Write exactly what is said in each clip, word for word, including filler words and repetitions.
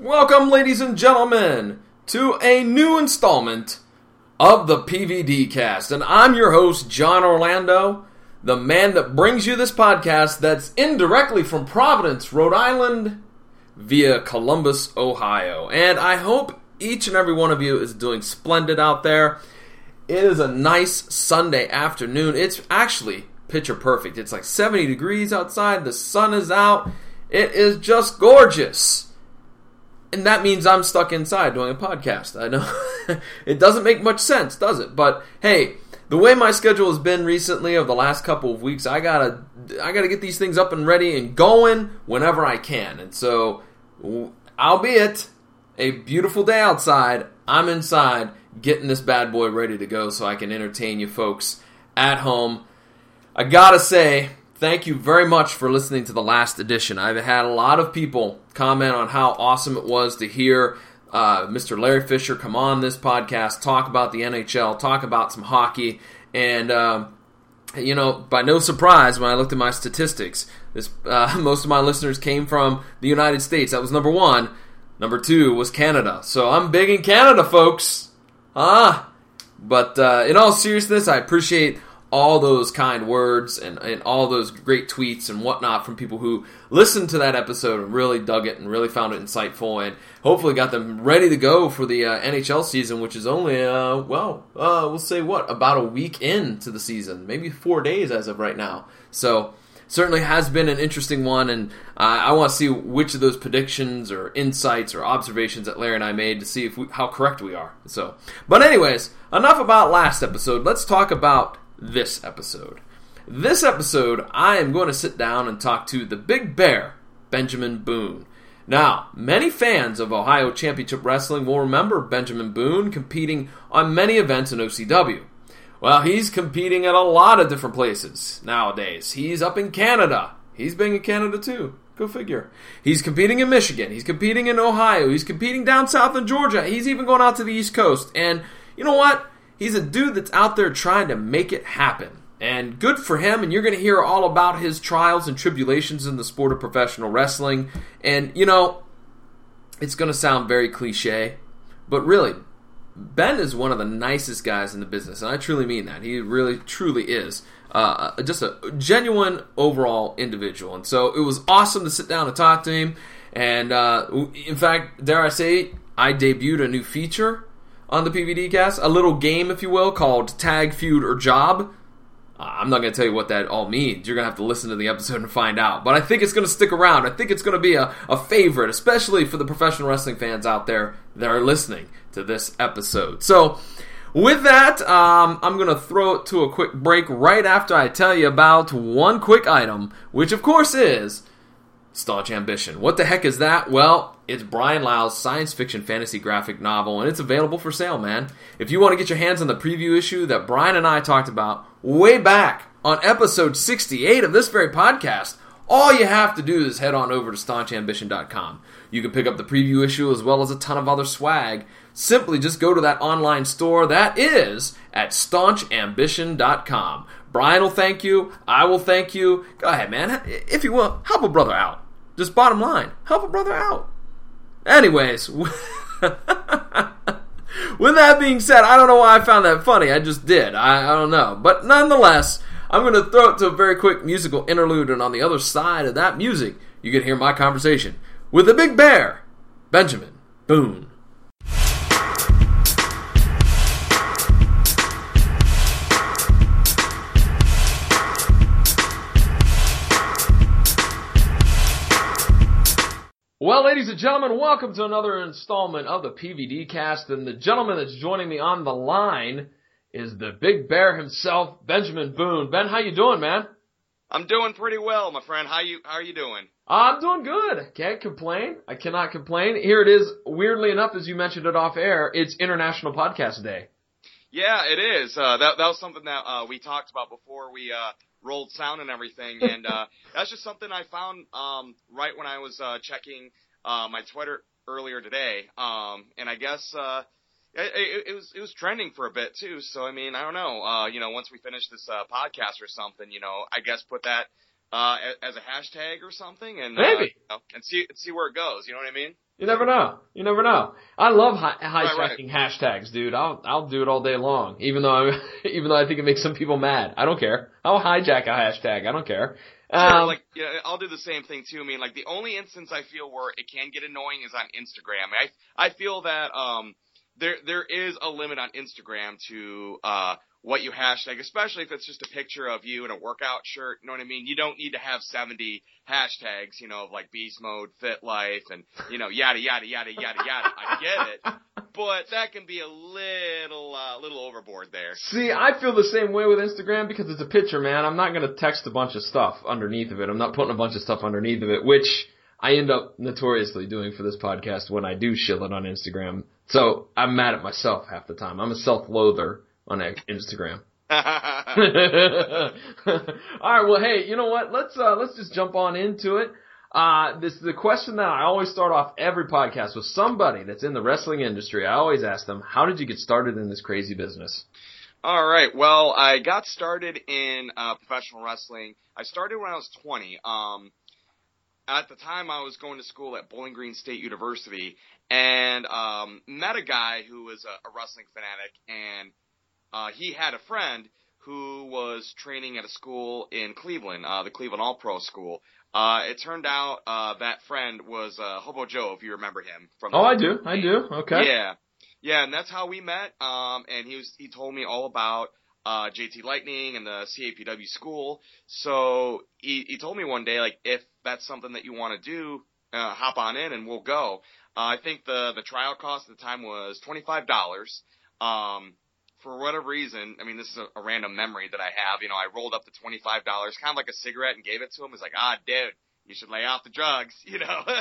Welcome, ladies and gentlemen, to a new installment of the P V D Cast. And I'm your host, John Orlando, the man that brings you this podcast that's indirectly from Providence, Rhode Island, via Columbus, Ohio. And I hope each and every one of you is doing splendid out there. It is a nice Sunday afternoon. It's actually picture perfect. It's like seventy degrees outside. The sun is out. It is just gorgeous. And that means I'm stuck inside doing a podcast. I know it doesn't make much sense, does it? But hey, the way my schedule has been recently over the last couple of weeks, I gotta, I gotta get these things up and ready and going whenever I can. And so, albeit a beautiful day outside, I'm inside getting this bad boy ready to go so I can entertain you folks at home. I gotta say, thank you very much for listening to the last edition. I've had a lot of people comment on how awesome it was to hear uh, Mister Larry Fisher come on this podcast, talk about the N H L, talk about some hockey, and uh, you know, by no surprise, when I looked at my statistics, this uh, most of my listeners came from the United States. That was number one. Number two was Canada. So I'm big in Canada, folks. Ah, but uh, in all seriousness, I appreciate all those kind words and, and all those great tweets and whatnot from people who listened to that episode and really dug it and really found it insightful and hopefully got them ready to go for the uh, N H L season, which is only, uh, well, uh, we'll say what, about a week into the season, maybe four days as of right now. So certainly has been an interesting one, and uh, I want to see which of those predictions or insights or observations that Larry and I made to see if we, how correct we are. So, but anyways, enough about last episode. Let's talk about this episode. This episode, I am going to sit down and talk to the Big Bear, Benjamin Boone. Now, many fans of Ohio Championship Wrestling will remember Benjamin Boone competing on many events in O C W. Well, he's competing at a lot of different places nowadays. He's up in Canada. He's been in Canada too. Go figure. He's competing in Michigan. He's competing in Ohio. He's competing down south in Georgia. He's even going out to the East Coast. And you know what? He's a dude that's out there trying to make it happen. And good for him, and you're going to hear all about his trials and tribulations in the sport of professional wrestling. And, you know, it's going to sound very cliche, but really, Ben is one of the nicest guys in the business, and I truly mean that. He really, truly is uh, just a genuine overall individual. And so it was awesome to sit down and talk to him. And, uh, in fact, dare I say, I debuted a new feature on the P V D Cast, a little game, if you will, called Tag, Feud, or Job. Uh, I'm not going to tell you what that all means. You're going to have to listen to the episode and find out. But I think it's going to stick around. I think it's going to be a, a favorite, especially for the professional wrestling fans out there that are listening to this episode. So, with that, um, I'm going to throw it to a quick break right after I tell you about one quick item, which of course is Staunch Ambition. What the heck is that? Well, it's Brian Lau's science fiction fantasy graphic novel, and it's available for sale, man. If you want to get your hands on the preview issue that Brian and I talked about way back on episode sixty-eight of this very podcast, all you have to do is head on over to staunch ambition dot com. You can pick up the preview issue as well as a ton of other swag. Simply just go to that online store that is at staunch ambition dot com. Brian will thank you. I will thank you. Go ahead, man. If you will, help a brother out. Just bottom line, help a brother out. Anyways, with that being said, I don't know why I found that funny. I just did. I, I don't know. But nonetheless, I'm going to throw it to a very quick musical interlude, and on the other side of that music, you can hear my conversation with the Big Bear, Benjamin Boone. Well, ladies and gentlemen, welcome to another installment of the P V D Cast, and the gentleman that's joining me on the line is the Big Bear himself, Benjamin Boone. Ben, how you doing, man? I'm doing pretty well, my friend. How you how are you doing? I'm doing good. Can't complain. I cannot complain. Here it is. Weirdly enough, as you mentioned it off air, it's International Podcast Day. Yeah, it is. Uh, that that was something that uh, we talked about before we uh, rolled sound and everything, and uh, that's just something I found um, right when I was uh, checking uh, my Twitter earlier today, um, and I guess uh, it, it, it was it was trending for a bit too. So I mean, I don't know. Uh, you know, once we finish this uh, podcast or something, you know, I guess put that uh, as a hashtag or something, and maybe uh, you know, and see see where it goes. You know what I mean? You never know. You never know. I love hi- hijacking right, right. hashtags, dude. I'll I'll do it all day long, even though I even though I think it makes some people mad. I don't care. I'll hijack a hashtag. I don't care. Sure, Um, like yeah, I'll do the same thing too. I mean, like the only instance I feel where it can get annoying is on Instagram. I I feel that um there there is a limit on Instagram to uh what you hashtag, especially if it's just a picture of you in a workout shirt. You know what I mean? You don't need to have seventy hashtags, you know, of like beast mode, fit life, and you know yada yada yada yada yada. I get it. But that can be a little, uh, little overboard there. See, I feel the same way with Instagram because it's a picture, man. I'm not going to text a bunch of stuff underneath of it. I'm not putting a bunch of stuff underneath of it, which I end up notoriously doing for this podcast when I do shill it on Instagram. So I'm mad at myself half the time. I'm a self-loather on Instagram. All right, well, hey, you know what? Let's uh, let's just jump on into it. Uh, this the question that I always start off every podcast with somebody that's in the wrestling industry. I always ask them, how did you get started in this crazy business? All right. Well, I got started in uh, professional wrestling. I started when I was twenty. Um, at the time, I was going to school at Bowling Green State University and um, met a guy who was a, a wrestling fanatic, and uh, he had a friend who was training at a school in Cleveland, uh, the Cleveland All-Pro School. Uh, it turned out, uh, that friend was, uh, Hobo Joe, if you remember him from the Oh, I do. I do. Okay. Yeah. Yeah, and that's how we met. Um, and he was, he told me all about, uh, J T Lightning and the C A P W school. So he, he told me one day, like, if that's something that you want to do, uh, hop on in and we'll go. Uh, I think the, the trial cost at the time was twenty-five dollars. Um, For whatever reason, I mean, this is a, a random memory that I have. You know, I rolled up the twenty-five dollars, kind of like a cigarette, and gave it to him. It's like, ah, dude, you should lay off the drugs, you know. uh,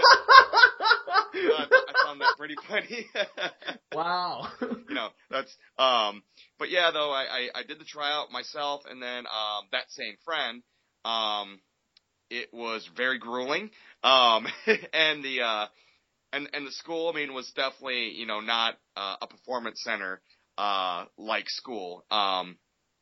I, I found that pretty funny. Wow. You know, that's, um, but yeah, though, I, I, I did the tryout myself, and then um, that same friend, um, it was very grueling. Um, and the, uh, and, and the school, I mean, was definitely, you know, not uh, a performance center. Uh, like school. Um,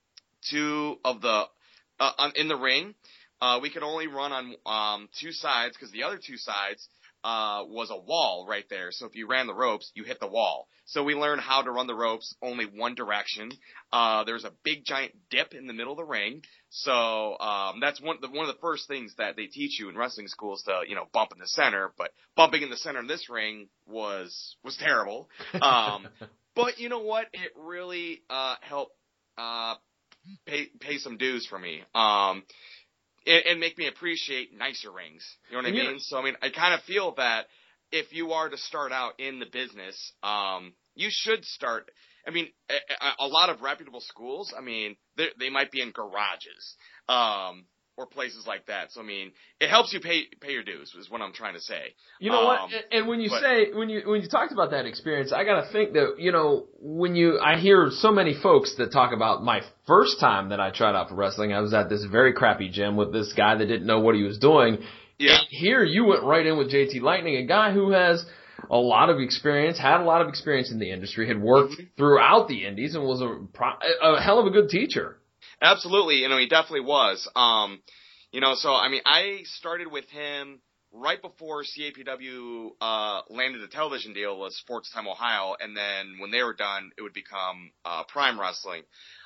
two of the, uh, in the ring, uh, we could only run on, um, two sides because the other two sides, uh, was a wall right there. So if you ran the ropes, you hit the wall. So we learned how to run the ropes only one direction. Uh, there's a big giant dip in the middle of the ring. So, um, that's one, the, one of the first things that they teach you in wrestling school is to, you know, bump in the center, but bumping in the center in this ring was, was terrible. Um, But you know what? It really uh, helped uh, pay pay some dues for me, um, and, and make me appreciate nicer rings. You know what I mean? So I mean, I kind of feel that if you are to start out in the business, um, you should start. I mean, a, a lot of reputable schools. I mean, they might be in garages. Um, or places like that. So I mean, it helps you pay pay your dues is what I'm trying to say. You know um, what? And when you but, say when you when you talked about that experience, I got to think that, you know, when you I hear so many folks that talk about my first time that I tried out for wrestling, I was at this very crappy gym with this guy that didn't know what he was doing. Yeah. And here you went right in with J T Lightning, a guy who has a lot of experience, had a lot of experience in the industry, had worked mm-hmm. throughout the indies, and was a a hell of a good teacher. Absolutely, you know, he definitely was. Um, you know, so I mean, I started with him right before C A P W uh, landed a television deal with Sports Time Ohio, and then when they were done, it would become uh, Prime Wrestling.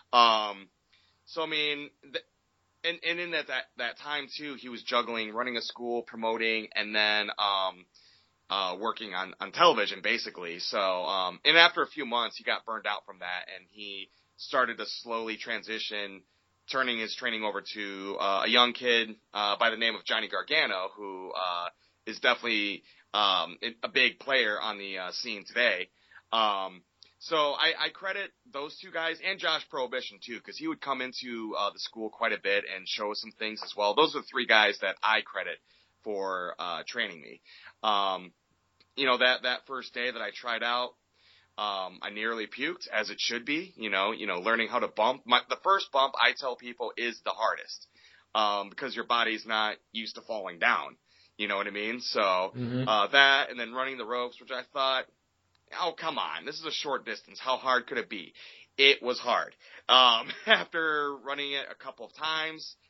Um, so I mean, th- and and in that, that that time too, he was juggling running a school, promoting, and then um, uh, working on on television basically. So um, and after a few months, he got burned out from that, and he started to slowly transition, turning his training over to uh, a young kid uh, by the name of Johnny Gargano, who uh, is definitely um, a big player on the uh, scene today. Um, so I, I credit those two guys and Josh Prohibition too, because he would come into uh, the school quite a bit and show us some things as well. Those are the three guys that I credit for uh, training me. Um, you know, that that first day that I tried out, Um, I nearly puked, as it should be, you know, you know, learning how to bump. My, the first bump, I tell people, is the hardest, um, because your body's not used to falling down. You know what I mean? So, mm-hmm. uh, that, and then running the ropes, which I thought, oh, come on, this is a short distance. How hard could it be? It was hard. Um, after running it a couple of times,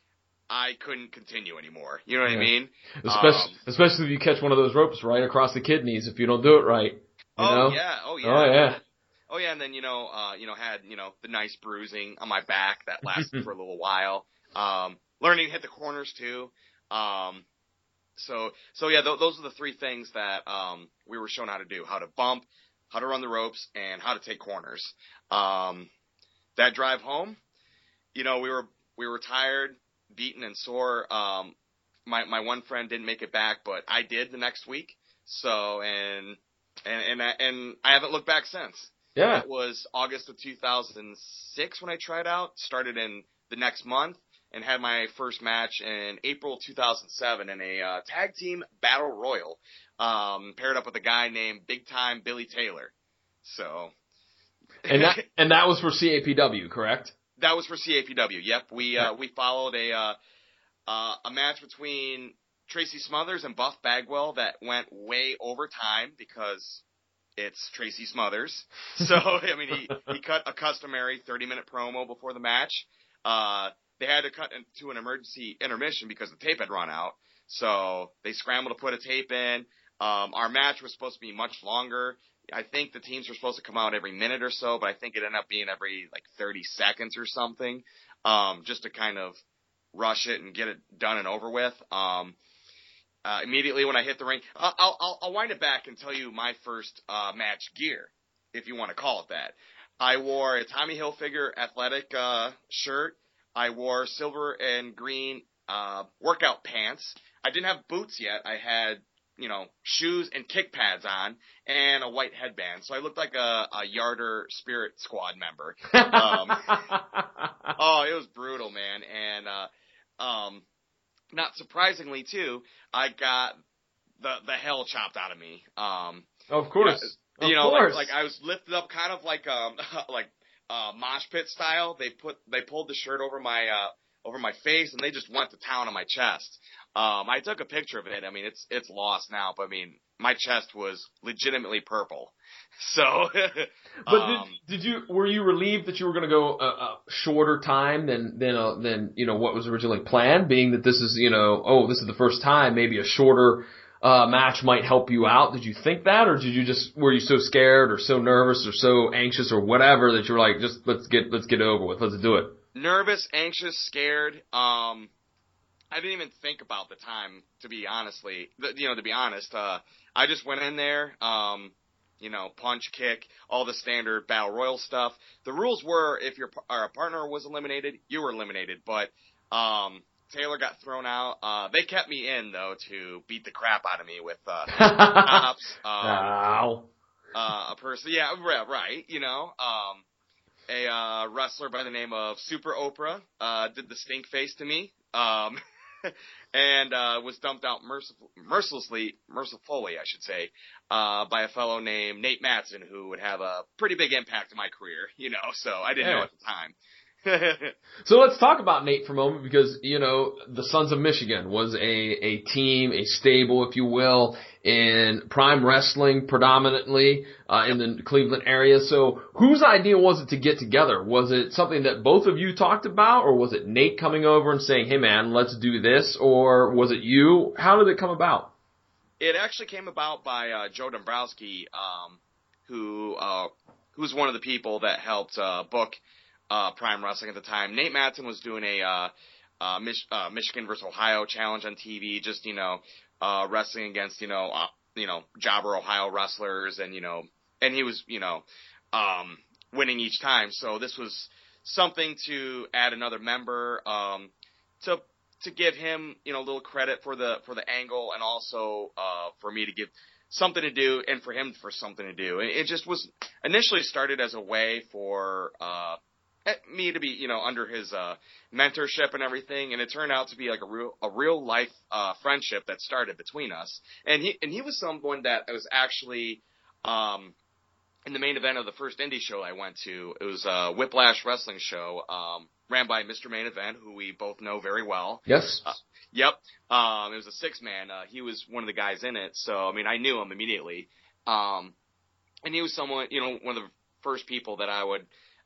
I couldn't continue anymore. You know what yeah. I mean? Especially, um, especially if you catch one of those ropes right across the kidneys if you don't do it right. You oh know? yeah, oh yeah, oh yeah, oh yeah. And then you know, uh, you know, had you know the nice bruising on my back that lasted for a little while. Um, learning to hit the corners too. Um, so so yeah, th- those are the three things that um we were shown how to do: how to bump, how to run the ropes, and how to take corners. Um, that drive home, you know, we were we were tired, beaten, and sore. Um, my my one friend didn't make it back, but I did the next week. So and and and I, and I haven't looked back since. Yeah, it was August of two thousand six when I tried out. Started in the next month and had my first match in April two thousand seven in a uh, tag team battle royal. Um, paired up with a guy named Big Time Billy Taylor. So. and that and that was for C A P W, correct? That was for C A P W. Yep, we uh, we followed a uh, uh, a match between Tracy Smothers and Buff Bagwell that went way over time because it's Tracy Smothers. So I mean, he he cut a customary thirty minute promo before the match. Uh, they had to cut into an emergency intermission because the tape had run out. So they scrambled to put a tape in. Um, our match was supposed to be much longer. I think the teams were supposed to come out every minute or so, but I think it ended up being every like thirty seconds or something, um, just to kind of rush it and get it done and over with. Um, uh, immediately when I hit the ring, I'll, I'll, I'll wind it back and tell you my first uh, match gear, if you want to call it that. I wore a Tommy Hilfiger athletic uh, shirt. I wore silver and green uh, workout pants. I didn't have boots yet. I had you know, shoes and kick pads on and a white headband. So I looked like a, a Yarder Spirit Squad member. Um, oh, it was brutal, man. And, uh, um, not surprisingly too, I got the, the hell chopped out of me. Um, of course. You know, you of know course. like, like I was lifted up kind of like, um, like, uh, mosh pit style. They put, they pulled the shirt over my, uh, over my face and they just went to town on my chest. Um, I took a picture of it. I mean, it's it's lost now, but I mean, my chest was legitimately purple. So, but um, did, did you were you relieved that you were going to go a, a shorter time than than uh, than you know what was originally planned? Being that this is you know oh this is the first time, maybe a shorter uh, match might help you out. Did you think that, or did you just were you so scared or so nervous or so anxious or whatever that you were like just let's get let's get it over with, let's do it? Nervous, anxious, scared. Um. I didn't even think about the time, to be honestly, you know, to be honest, uh, I just went in there, um, you know, punch, kick, all the standard battle royal stuff. The rules were if your or a partner was eliminated, you were eliminated, but, um, Taylor got thrown out. Uh, they kept me in though to beat the crap out of me with, uh, cops, um, Ow. uh, a person, yeah, right, you know, um, a, uh, wrestler by the name of Super Oprah, uh, did the stink face to me, um, and uh, was dumped out merciful, mercilessly, mercifully, I should say, uh, by a fellow named Nate Matson, who would have a pretty big impact in my career, you know, so I didn't yeah. know at the time. So let's talk about Nate for a moment because, you know, the Sons of Michigan was a, a team, a stable, if you will, in Prime Wrestling predominantly uh, in the Cleveland area. So whose idea was it to get together? Was it something that both of you talked about, or was it Nate coming over and saying, hey, man, let's do this, or was it you? How did it come about? It actually came about by uh, Joe Dombrowski, um, who uh, who's one of the people that helped uh, book Uh, Prime Wrestling at the time. Nate Matson was doing a uh, uh, Mich- uh, Michigan versus Ohio challenge on T V, just you know, uh, wrestling against you know, uh, you know, jobber Ohio wrestlers, and you know, and he was you know, um, winning each time. So this was something to add another member, um, to to give him you know a little credit for the for the angle, and also uh, for me to give something to do, and for him for something to do. And it just was initially started as a way for uh, me to be, you know, under his uh, mentorship and everything, and it turned out to be like a real, a real life uh, friendship that started between us. And he, and he was someone that was actually um, in the main event of the first indie show I went to. It was a Whiplash Wrestling show, um, ran by Mister Main Event, who we both know very well. Yes. Uh, yep. Um, it was a six man. Uh, he was one of the guys in it, so I mean, I knew him immediately. Um, and he was someone, you know, one of the first people that I would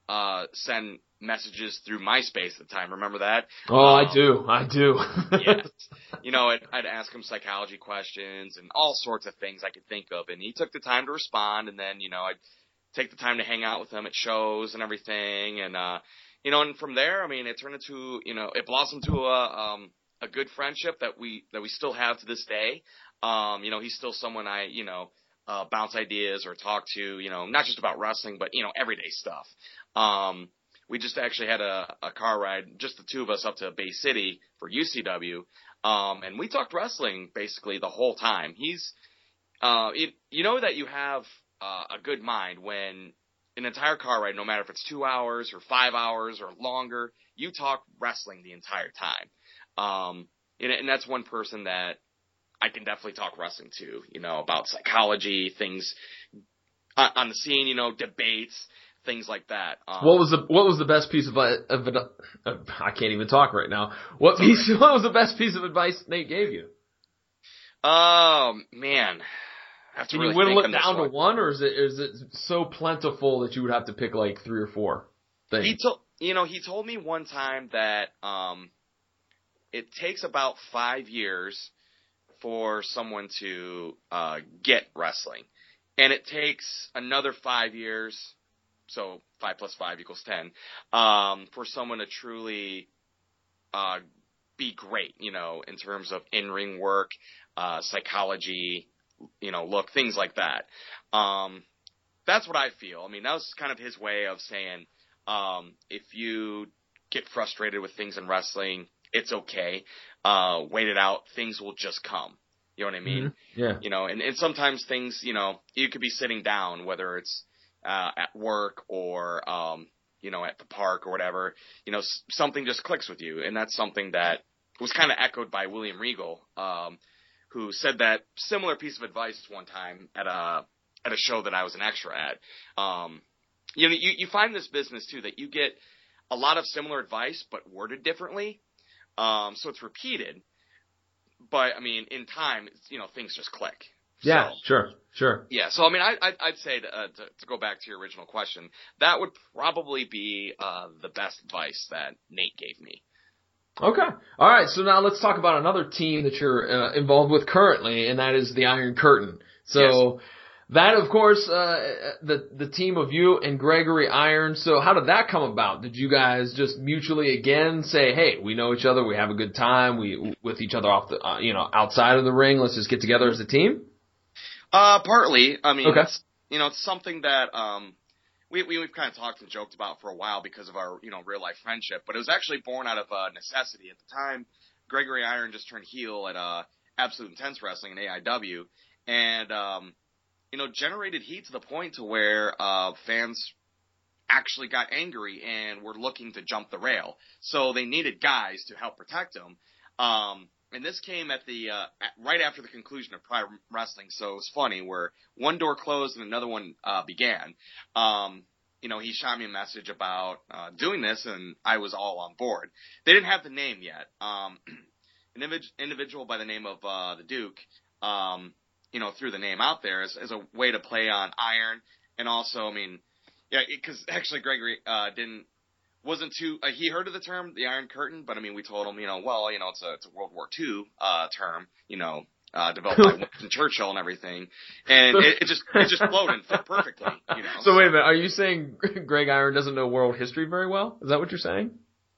uh, send messages through MySpace at the time. Remember that? Oh, um, I do. I do. Yes. You know, I'd, I'd ask him psychology questions and all sorts of things I could think of. And he took the time to respond. And then, you know, I'd take the time to hang out with him at shows and everything. And, uh, you know, and from there, I mean, it turned into, you know, it blossomed to a, um, a good friendship that we, that we still have to this day. Um, you know, he's still someone I, you know, uh, bounce ideas or talk to, you know, not just about wrestling, but, you know, everyday stuff. Um, we just actually had a, a car ride, just the two of us up to Bay City for U C W. Um, and we talked wrestling basically the whole time. He's, uh, it, you know that you have uh, a good mind when an entire car ride, no matter if it's two hours or five hours or longer, you talk wrestling the entire time. Um, and, and that's one person that I can definitely talk wrestling to, you know, about psychology, things on, on the scene, you know, debates, things like that. Um, what was the What was the best piece of, of, of uh, I can't even talk right now. What piece? What was the best piece of advice Nate gave you? Um, man, I have to Can really you whittle think it on down this to one, or is it is it so plentiful that you would have to pick like three or four things? He told you know he told me one time that um, it takes about five years for someone to uh, get wrestling, and it takes another five years. So five plus five equals ten, um, for someone to truly, uh, be great, you know, in terms of in-ring work, uh, psychology, you know, look, things like that. Um, that's what I feel. I mean, that was kind of his way of saying, um, if you get frustrated with things in wrestling, it's okay. Uh, wait it out. Things will just come. You know what I mean? Mm-hmm. Yeah. You know, and, and sometimes things, you know, you could be sitting down, whether it's, Uh, at work or, um, you know, at the park or whatever, you know, s- something just clicks with you. And that's something that was kind of echoed by William Regal, um, who said that similar piece of advice one time at a, at a show that I was an extra at. Um, you know, you, you find this business too, that you get a lot of similar advice, but worded differently. Um, so it's repeated, but I mean, in time, it's, you know, things just click. Yeah, so, sure, sure. Yeah, so I mean, I, I'd, I'd say to, uh, to, to go back to your original question, that would probably be uh, the best advice that Nate gave me. Okay. All right, so now let's talk about another team that you're uh, involved with currently, and that is the Iron Curtain. So yes. That, of course, uh, the the team of you and Gregory Iron. So how did that come about? Did you guys just mutually again say, "Hey, we know each other, we have a good time, we with each other off the, uh, you know, outside of the ring. Let's just get together as a team"? Uh, partly. I mean, okay. it's, you know, it's something that, um, we, we, we've kind of talked and joked about for a while because of our, you know, real life friendship, but it was actually born out of, uh, necessity. At the time, Gregory Iron just turned heel at, uh, Absolute Intense Wrestling in A I W, and, um, you know, generated heat to the point to where, uh, fans actually got angry and were looking to jump the rail. So they needed guys to help protect them. Um, And this came at the uh, at, right after the conclusion of Pride Wrestling, so it was funny where one door closed and another one uh, began. Um, you know, he shot me a message about uh, doing this, and I was all on board. They didn't have the name yet. Um, an individ- individual by the name of uh, the Duke, um, you know, threw the name out there as, as a way to play on Iron, and also, I mean, yeah, because actually Gregory uh, didn't. Wasn't too, uh, he heard of the term, the Iron Curtain, but I mean, we told him, you know, well, you know, it's a, it's a World War Two, uh, term, you know, uh, developed by Winston Churchill and everything. And it, it just, it just flowed and fit perfectly, you know. So wait a minute, are you saying Greg Iron doesn't know world history very well? Is that what you're saying?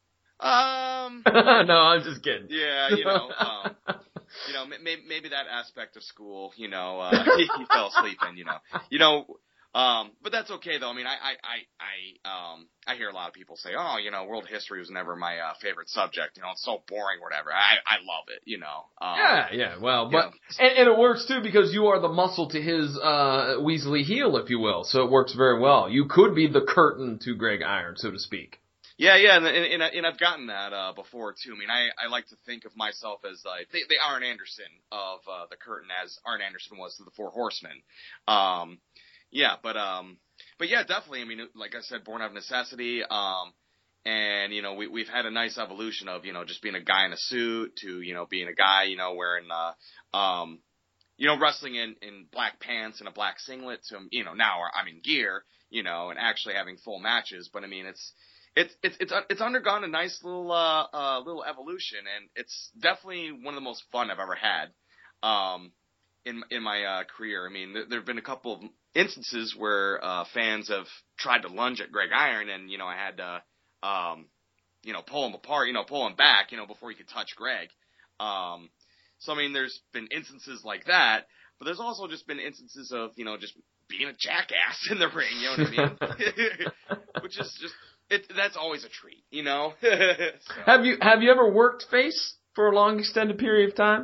Um. no, I'm just kidding. Yeah, you know, um, you know, maybe, maybe that aspect of school, you know, uh, he, he fell asleep in, you know, you know, Um, but that's okay though. I mean, I, I, I, I, um, I hear a lot of people say, oh, you know, world history was never my, uh, favorite subject. You know, it's so boring or whatever. I, I love it, you know. Um, yeah, yeah, well, but, and, and it works too because you are the muscle to his, uh, Weasley heel, if you will. So it works very well. You could be the curtain to Greg Iron, so to speak. Yeah, yeah, and, and, and I've gotten that, uh, before too. I mean, I, I like to think of myself as, uh, the, the Arn Anderson of, uh, the curtain, as Arn Anderson was to the Four Horsemen. Um, Yeah, but, um, but yeah, definitely. I mean, like I said, born out of necessity. Um, and, you know, we, we've had a nice evolution of, you know, just being a guy in a suit to, you know, being a guy, you know, wearing, uh, um, you know, wrestling in, in black pants and a black singlet to, you know, now I'm in gear, you know, and actually having full matches. But I mean, it's, it's, it's, it's, it's undergone a nice little, uh, uh, little evolution, and it's definitely one of the most fun I've ever had, um, in, in my, uh, career. I mean, there, there have been a couple of instances where, uh, fans have tried to lunge at Greg Iron, and, you know, I had to, um, you know, pull him apart, you know, pull him back, you know, before he could touch Greg. Um, so, I mean, there's been instances like that, but there's also just been instances of, you know, just being a jackass in the ring, you know what I mean? Which is just, it, that's always a treat, you know? So. Have you, have you ever worked face for a long extended period of time?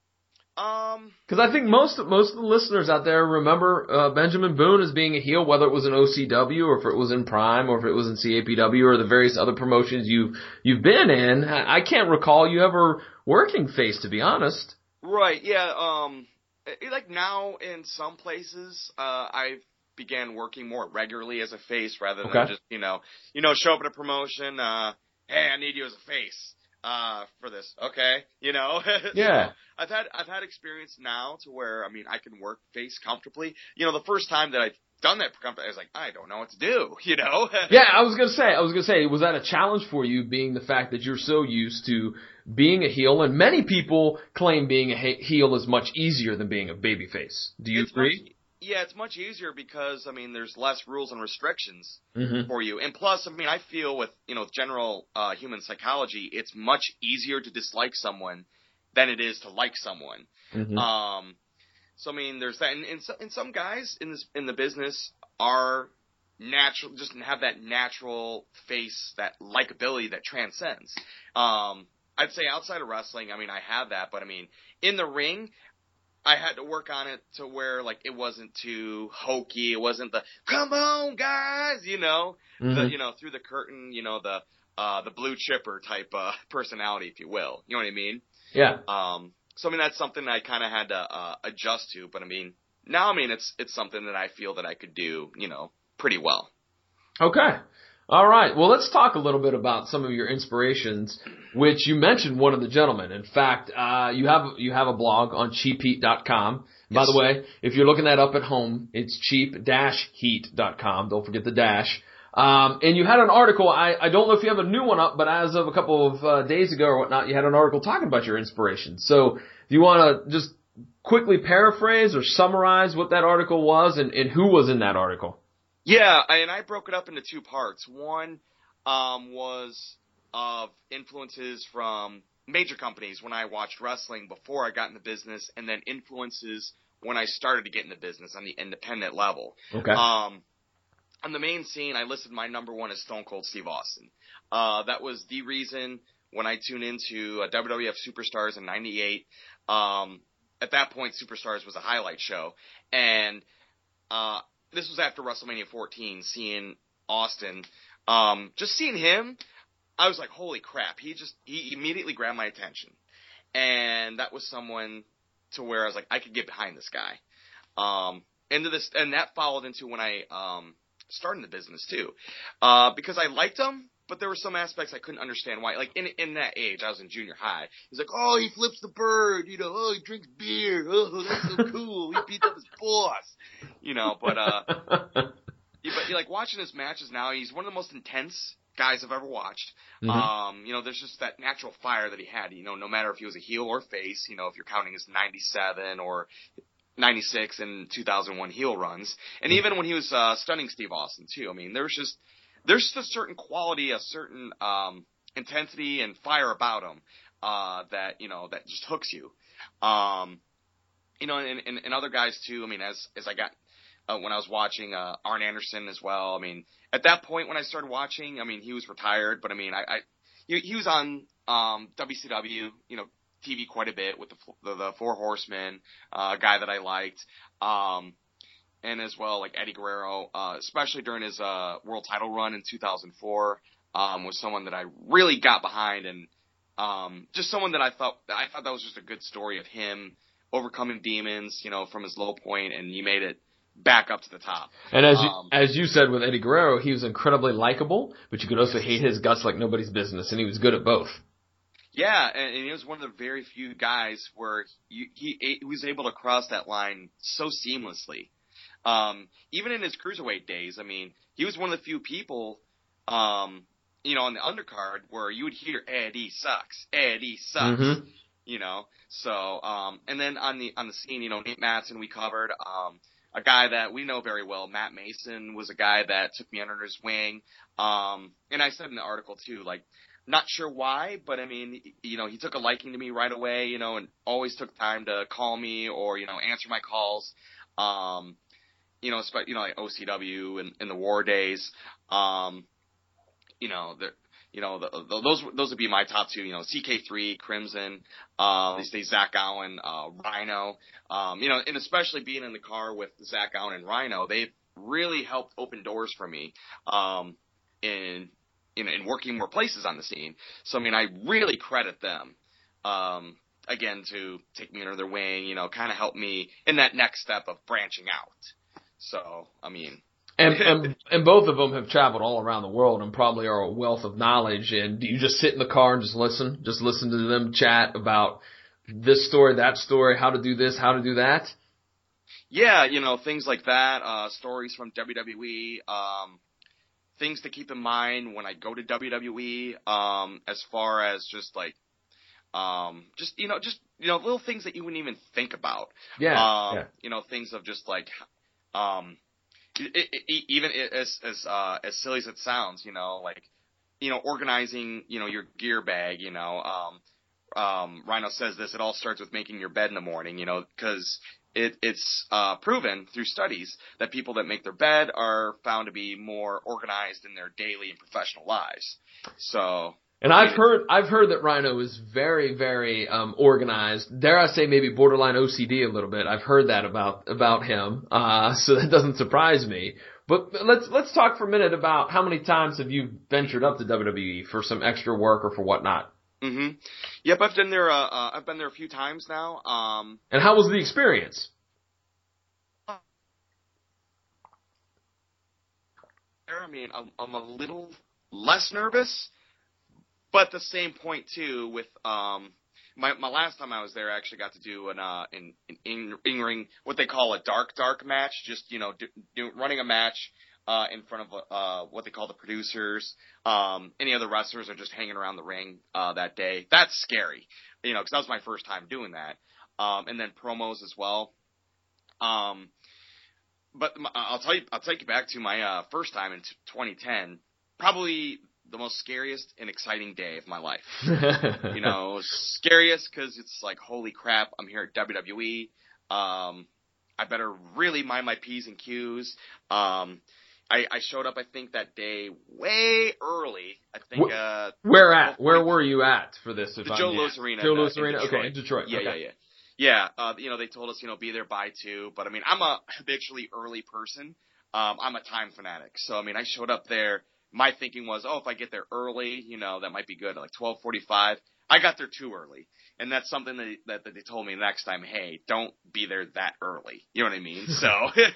Um, Because I think most of, most of the listeners out there remember uh, Benjamin Boone as being a heel, whether it was in O C W or if it was in Prime or if it was in C A P W or the various other promotions you've you've been in. I can't recall you ever working face, to be honest. Right. Yeah. Um, like now in some places, uh, I've began working more regularly as a face rather than okay. just you know you know show up at a promotion. Uh, hey, I need you as a face. Uh, for this, okay, you know. Yeah. So I've had I've had experience now to where I mean I can work face comfortably. You know, the first time that I've done that comfortably, I was like, I don't know what to do, you know. Yeah, I was gonna say, I was gonna say, was that a challenge for you, being the fact that you're so used to being a heel, and many people claim being a heel is much easier than being a babyface. Do you it's agree? Much, yeah, it's much easier because I mean there's less rules and restrictions mm-hmm. for you, and plus I mean I feel with you know general uh, human psychology, it's much easier to dislike someone than it is to like someone. Mm-hmm. Um, so I mean there's that, and, and, so, and some guys in this in the business are natural, just have that natural face, that likability that transcends. Um, I'd say outside of wrestling, I mean I have that, but I mean in the ring, I had to work on it to where, like, it wasn't too hokey. It wasn't the, come on, guys, you know, mm-hmm. the, you know, through the curtain, you know, the, uh, the blue chipper type, uh, personality, if you will. You know what I mean? Yeah. Um, so, I mean, that's something I kind of had to, uh, adjust to. But, I mean, now, I mean, it's, it's something that I feel that I could do, you know, pretty well. Okay. All right. Well, let's talk a little bit about some of your inspirations, which you mentioned one of the gentlemen. In fact, uh, you have you have a blog on cheap heat dot com. By Yes. the way, if you're looking that up at home, it's cheap dash heat dot com. Don't forget the dash. Um, and you had an article. I, I don't know if you have a new one up, but as of a couple of uh, days ago or whatnot, you had an article talking about your inspirations. So, do you want to just quickly paraphrase or summarize what that article was and, and who was in that article? Yeah, and I broke it up into two parts. One um, was of influences from major companies when I watched wrestling before I got in the business, and then influences when I started to get in the business on the independent level. Okay. Um, on the main scene, I listed my number one as Stone Cold Steve Austin. Uh, that was the reason when I tuned into uh, W W F Superstars in ninety-eight. Um, at that point, Superstars was a highlight show, and uh, this was after WrestleMania fourteen, seeing Austin. Um, just seeing him, I was like, holy crap. He just, he immediately grabbed my attention. And that was someone to where I was like, I could get behind this guy. Um, into this, and that followed into when I, um, started the business too. Uh, because I liked him, but there were some aspects I couldn't understand why. Like in, in that age, I was in junior high. He's like, oh, he flips the bird, you know, oh, he drinks beer. Oh, that's so cool. He beats up his boss. You know, but, uh, yeah, but like watching his matches now, he's one of the most intense guys I've ever watched. Mm-hmm. Um, you know, there's just that natural fire that he had, you know, no matter if he was a heel or face, you know, if you're counting his ninety-seven or ninety-six and two thousand one heel runs. And even when he was, uh, stunning Steve Austin too. I mean, there was just, there's just a certain quality, a certain, um, intensity and fire about him, uh, that, you know, that just hooks you. Um, you know, and, and, and other guys too. I mean, as, as I got, Uh, when I was watching uh, Arn Anderson as well. I mean, at that point when I started watching, I mean, he was retired, but I mean, I, I he, he was on um, W C W, you know, T V quite a bit with the the, the Four Horsemen, uh, a guy that I liked, um, and as well like Eddie Guerrero, uh, especially during his uh, world title run in two thousand four, um, was someone that I really got behind, and um, just someone that I thought I thought that was just a good story of him overcoming demons, you know, from his low point, and he made it back up to the top. And as you, um, as you said with Eddie Guerrero, he was incredibly likable, but you could also hate his guts like nobody's business, and he was good at both. Yeah, and, and he was one of the very few guys where he, he, he was able to cross that line so seamlessly. Um, even in his cruiserweight days, I mean, he was one of the few people, um, you know, on the undercard where you would hear Eddie sucks, Eddie sucks, Mm-hmm. you know. So, um, and then on the on the scene, you know, Nate Matson we covered, um, a guy that we know very well, Matt Mason, was a guy that took me under his wing, um, and I said in the article too, like, not sure why, but I mean, you know, he took a liking to me right away, you know, and always took time to call me or you know answer my calls. Um, You know, you know, like O C W and in the war days, um, you know, the, you know, the, the, those those would be my top two. You know, C K three, Crimson, uh, these days Zach Gowen, uh, Rhino, um, you know, and especially being in the car with Zach Gowen and Rhino, they've really helped open doors for me, um, in in in working more places on the scene. So I mean, I really credit them. Um, again, to take me under their wing, you know, kind of help me in that next step of branching out. So, I mean. And, and and both of them have traveled all around the world and probably are a wealth of knowledge. And do you just sit in the car and just listen? Just listen to them chat about this story, that story, how to do this, how to do that? Yeah, you know, things like that, uh, stories from W W E, um, things to keep in mind when I go to W W E, um, as far as just like, um, just, you know, just, you know, little things that you wouldn't even think about. Yeah. Um, yeah. You know, things of just like, um, it, it, even as, as, uh, as silly as it sounds, you know, like, you know, organizing, you know, your gear bag, you know, um, um, Rhino says this, it all starts with making your bed in the morning, you know, cause it, it's, uh, proven through studies that people that make their bed are found to be more organized in their daily and professional lives. So. And I've heard, I've heard that Rhino is very, very, um, organized. Dare I say maybe borderline O C D a little bit. I've heard that about, about him. Uh, so that doesn't surprise me. But let's, let's talk for a minute about how many times have you ventured up to W W E for some extra work or for whatnot? Mm-hmm. Yep, I've been there, uh, uh, I've been there a few times now. Um. And how was the experience? I mean, I'm, I'm a little less nervous. But at the same point too, with um, my my last time I was there, I actually got to do an uh, in in in ring what they call a dark dark match, just you know, do, do, running a match uh in front of uh what they call the producers. Um, any other wrestlers are just hanging around the ring uh that day. That's scary, you know, because that was my first time doing that. Um, and then promos as well. Um, but my, I'll tell you, I'll take you back to my uh first time in twenty ten, probably the most scariest and exciting day of my life. You know, scariest because it's like, holy crap, I'm here at W W E. Um, I better really mind my P's and Q's. Um, I, I showed up, I think, that day way early. I think. Uh, Where at? Where were you at for this? The Joe Louis Arena. Joe Louis in, Arena. in Detroit. Okay, in Detroit. Yeah, okay. yeah, yeah. Yeah, uh, you know, they told us, you know, be there by two. But I mean, I'm a habitually early person. Um, I'm a time fanatic. So I mean, I showed up there. My thinking was, oh, if I get there early, you know, that might be good. Like twelve forty-five. I got there too early. And that's something that, that, that they told me next time, hey, don't be there that early. You know what I mean? So,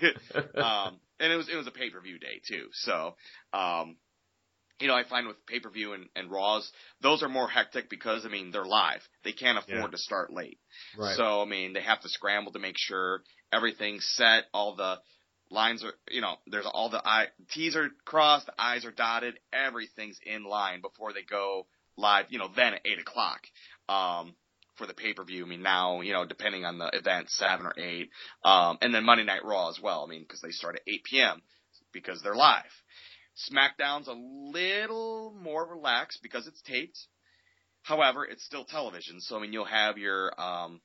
um, and it was, it was a pay-per-view day too. So, um, you know, I find with pay-per-view and, and Raws, those are more hectic because, I mean, they're live. They can't afford yeah. to start late. Right. So, I mean, they have to scramble to make sure everything's set, all the lines are, you know, there's all the I, T's are crossed, the I's are dotted, everything's in line before they go live, you know, then at eight o'clock, um, for the pay-per-view. I mean, now, you know, depending on the event, seven or eight, um, and then Monday Night Raw as well. I mean, because they start at eight p.m. because they're live. SmackDown's a little more relaxed because it's taped. However, it's still television. So, I mean, you'll have your, um,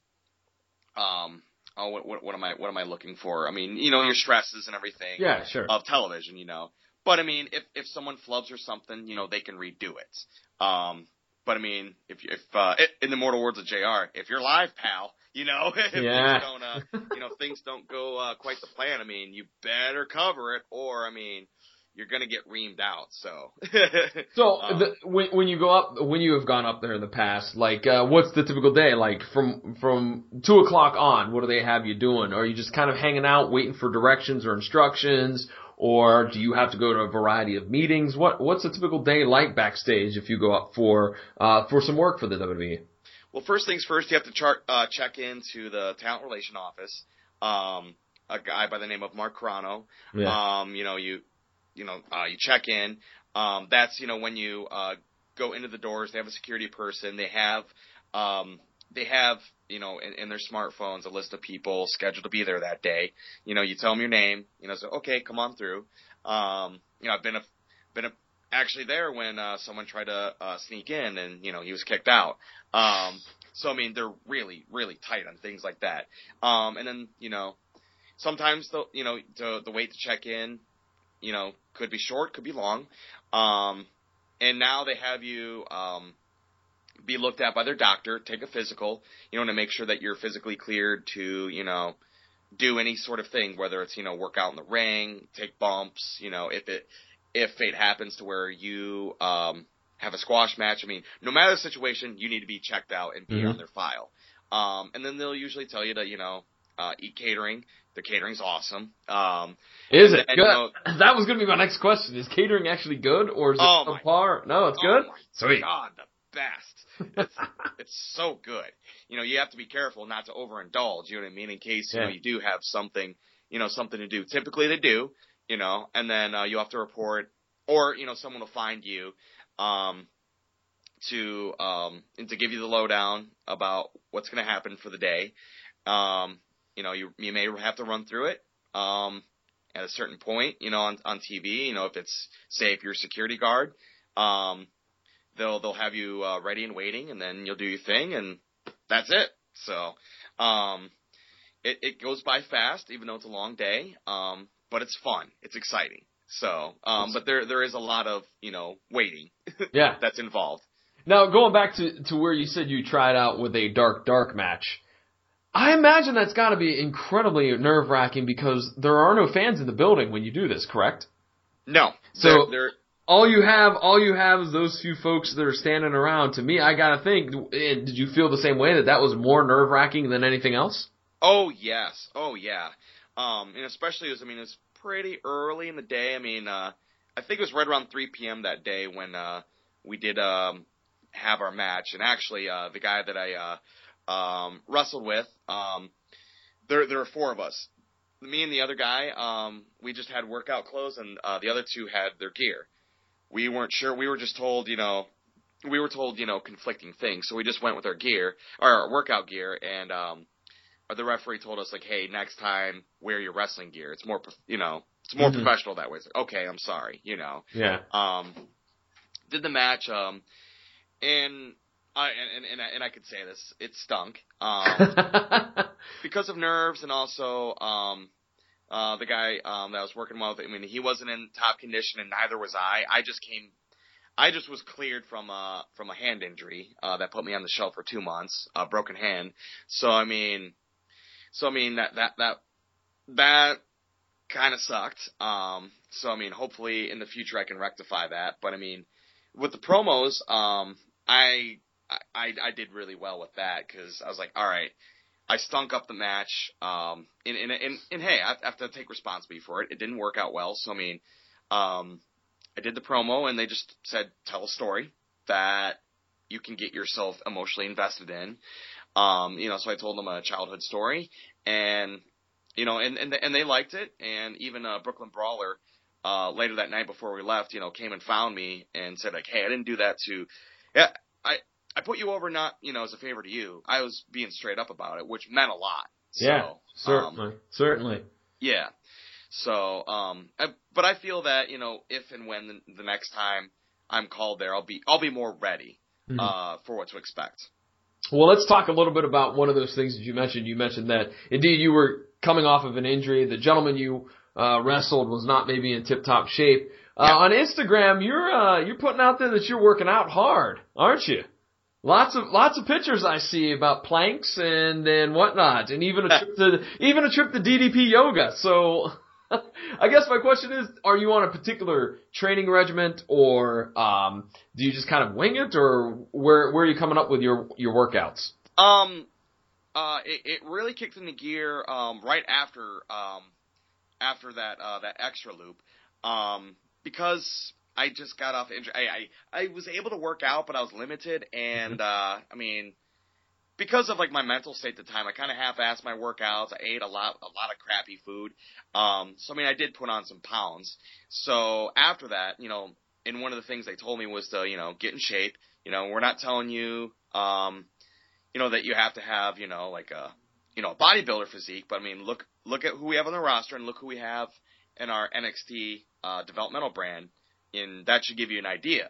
um, oh, what, what, what am I, what am I looking for? I mean, you know, your stresses and everything. Yeah, sure. Of television, you know. But I mean, if, if someone flubs or something, you know, they can redo it. Um, but I mean, if, if, uh, in the immortal words of J R, if you're live, pal, you know, if yeah. things don't, uh, you know, things don't go, uh, quite the plan, I mean, you better cover it, or, I mean, you're gonna get reamed out, so. so, um, the, when, when you go up, when you have gone up there in the past, like, uh, what's the typical day? Like, from, from two o'clock on, what do they have you doing? Are you just kind of hanging out, waiting for directions or instructions? or do you have to go to a variety of meetings? What what's a typical day like backstage if you go up for uh, for some work for the W W E? Well, first things first, you have to chart, uh, check into the talent relation office. Um, a guy by the name of Mark Carano. Yeah. Um, you know, you, you know, uh, you check in. Um, that's, you know, when you, uh, go into the doors, they have a security person. They have, um, they have, you know, in, in their smartphones, a list of people scheduled to be there that day. You know, you tell them your name, you know, so, okay, come on through. Um, you know, I've been a, been a, actually there when, uh, someone tried to, uh, sneak in and, you know, he was kicked out. Um, so, I mean, they're really, really tight on things like that. Um, and then, you know, sometimes the, you know, the, the wait to check in, you know, could be short, could be long. Um, and now they have you, um, be looked at by their doctor, take a physical, you know, to make sure that you're physically cleared to, you know, do any sort of thing, whether it's, you know, work out in the ring, take bumps, you know, if it, if it happens to where you, um, have a squash match. I mean, no matter the situation, you need to be checked out and be mm-hmm. on their file. Um, and then they'll usually tell you to, you know, uh, eat catering. The catering's awesome. Um, is it then, good? You know, that was going to be my next question. Is catering actually good, or is it oh subpar? No, it's oh good. My Sweet. God, the best. It's, it's so good. You know, you have to be careful not to overindulge. You know what I mean? In case you yeah. know you do have something, you know, something to do. Typically, they do. You know, and then uh, you have to report, or you know, someone will find you. Um, to um and to give you the lowdown about what's going to happen for the day. Um, you know, you you may have to run through it um at a certain point, you know, on on T V, you know, if it's, say, if you're a security guard, um they'll they'll have you uh, ready and waiting, and then you'll do your thing, and that's it. So, um it it goes by fast, even though it's a long day. Um but it's fun. It's exciting. So, um but there there is a lot of, you know, waiting yeah. that's involved. Now, going back to, to where you said you tried out with a dark, dark match, I imagine that's got to be incredibly nerve-wracking because there are no fans in the building when you do this, correct? No. So, they're, they're, all you have all you have is those few folks that are standing around. To me, I got to think, did you feel the same way, that that was more nerve-wracking than anything else? Oh, yes. Oh, yeah. Um, and especially, as I mean, it's pretty early in the day. I mean, uh, I think it was right around three p.m. that day when uh, we did um, – have our match. And actually, uh, the guy that I, uh, um, wrestled with, um, there, there were four of us. Me and the other guy, um, we just had workout clothes, and, uh, the other two had their gear. We weren't sure. We were just told, you know, we were told, you know, conflicting things. So we just went with our gear, or our workout gear, and, um, the referee told us, like, hey, next time wear your wrestling gear. It's more, you know, it's more mm-hmm. professional that way. It's like, okay, I'm sorry, you know. Yeah. Um, did the match, um, And I and, and and I could say this, it stunk um, because of nerves, and also um, uh, the guy um, that I was working with. I mean, he wasn't in top condition, and neither was I. I just came, I just was cleared from a from a hand injury uh, that put me on the shelf for two months, a broken hand. So I mean, so I mean that that that that kind of sucked. Um, so I mean, hopefully in the future I can rectify that. But I mean, with the promos, um, I, I, I did really well with that, because I was like, all right, I stunk up the match. Um, and, and, and, and hey, I have to take responsibility for it. It didn't work out well. So, I mean, um, I did the promo, and they just said, tell a story that you can get yourself emotionally invested in. Um, you know, so I told them a childhood story, and, you know, and, and, and they liked it. And even, uh, Brooklyn Brawler, Uh, later that night before we left, you know, came and found me and said, like, hey, I didn't do that to, yeah, I, I put you over not, you know, as a favor to you. I was being straight up about it, which meant a lot. So, yeah, certainly, um, certainly. Yeah. So, um, I, but I feel that, you know, if and when the, the next time I'm called there, I'll be, I'll be more ready, mm-hmm. uh, for what to expect. Well, let's talk a little bit about one of those things that you mentioned. You mentioned that indeed you were coming off of an injury. The gentleman you Uh, wrestled was not maybe in tip-top shape. Uh, yeah. On Instagram, you're, uh, you're putting out there that you're working out hard, aren't you? Lots of, lots of pictures I see about planks and, and whatnot, and even a trip to, even a trip to D D P yoga. So, I guess my question is, are you on a particular training regimen, or, um, do you just kind of wing it, or where, where are you coming up with your, your workouts? Um, uh, it, it really kicked into gear, um, right after, um, after that uh, that extra loop, um, because I just got off injury. I, I I was able to work out, but I was limited, and uh, I mean, because of like my mental state at the time, I kind of half-assed my workouts. I ate a lot a lot of crappy food. Um, so I mean, I did put on some pounds. So after that, you know, and one of the things they told me was to, you know, get in shape. You know, we're not telling you, um, you know, that you have to have, you know, like a, you know, a bodybuilder physique. But I mean, look look at who we have on the roster and look who we have in our N X T uh, developmental brand. And that should give you an idea.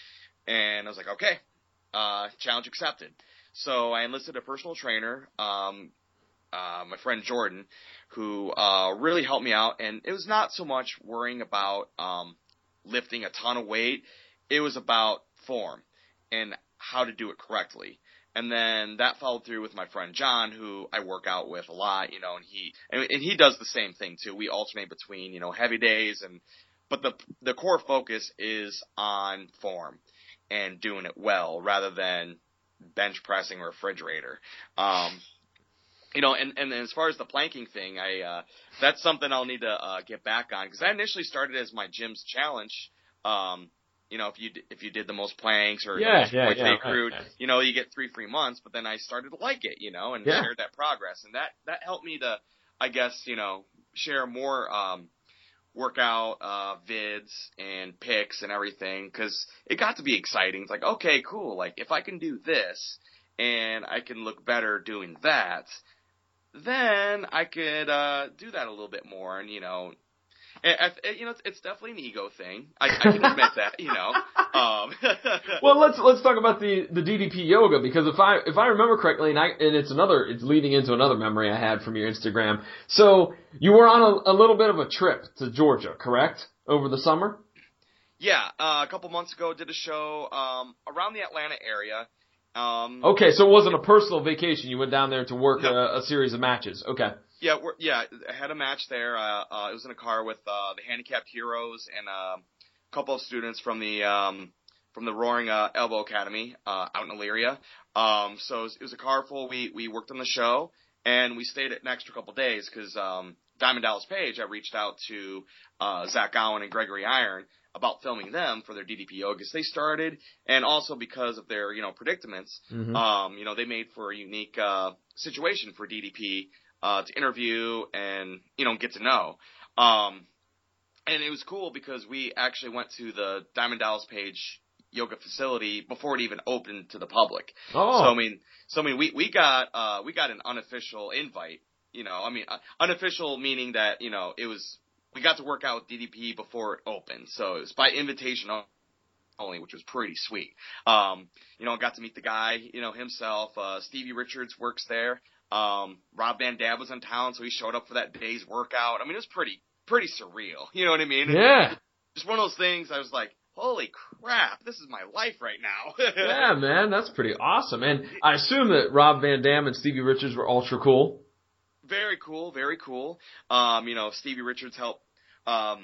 And I was like, okay, uh, challenge accepted. So I enlisted a personal trainer, um, uh, my friend Jordan, who uh, really helped me out. And it was not so much worrying about um, lifting a ton of weight. It was about form and how to do it correctly. And then that followed through with my friend John, who I work out with a lot, you know, and he and, and he does the same thing too. We alternate between, you know, heavy days and but the the core focus is on form and doing it well rather than bench pressing a refrigerator. Um, you know, and, and as far as the planking thing, I uh, that's something I'll need to uh, get back on because I initially started as my gym's challenge. Um, you know, if you if you did the most planks or yeah, the most yeah, points yeah, they right, accrued, yeah. you know, you get three free months. But then I started to like it, you know, and Yeah. shared that progress, and that that helped me to, I guess, you know, share more. Um, workout uh vids and pics and everything because it got to be exciting. It's like, okay, cool, like if I can do this and I can look better doing that, then I could uh do that a little bit more. And you know, and, and, you know, it's, it's definitely an ego thing. I, I can admit that, you know. Um, well, let's let's talk about the, the D D P yoga because if I if I remember correctly, and I and it's another it's leading into another memory I had from your Instagram. So you were on a, a little bit of a trip to Georgia, correct? Over the summer. Yeah, uh, a couple months ago, did a show um, around the Atlanta area. Um, okay, so it wasn't a personal vacation. You went down there to work no. a, a series of matches. Okay. Yeah, we're, yeah, I had a match there. Uh, uh, it was in a car with uh, the Handicapped Heroes and uh, a couple of students from the um, from the Roaring uh, Elbow Academy uh, out in Elyria. Um, so it was, it was a car full. We we worked on the show and we stayed an extra couple days because um, Diamond Dallas Page. I reached out to uh, Zach Gowen and Gregory Iron about filming them for their D D P yogas they started, and also because of their you know predicaments. Mm-hmm. Um, you know they made for a unique uh, situation for D D P. Uh, to interview and, you know, get to know. Um, and it was cool because we actually went to the Diamond Dallas Page yoga facility before it even opened to the public. Oh. So, I mean, so, I mean, we, we got, uh, we got an unofficial invite, you know, I mean, uh, unofficial meaning that, you know, it was, we got to work out with D D P before it opened. So it was by invitation only, which was pretty sweet. Um, you know, I got to meet the guy, you know, himself, uh, Stevie Richards works there. Um, Rob Van Dam was in town, so he showed up for that day's workout. I mean, it was pretty, pretty surreal. You know what I mean? Yeah. Just one of those things. I was like, holy crap, this is my life right now. Yeah, man, that's pretty awesome. And I assume that Rob Van Dam and Stevie Richards were ultra cool. Very cool, very cool. Um, you know, Stevie Richards helped, um,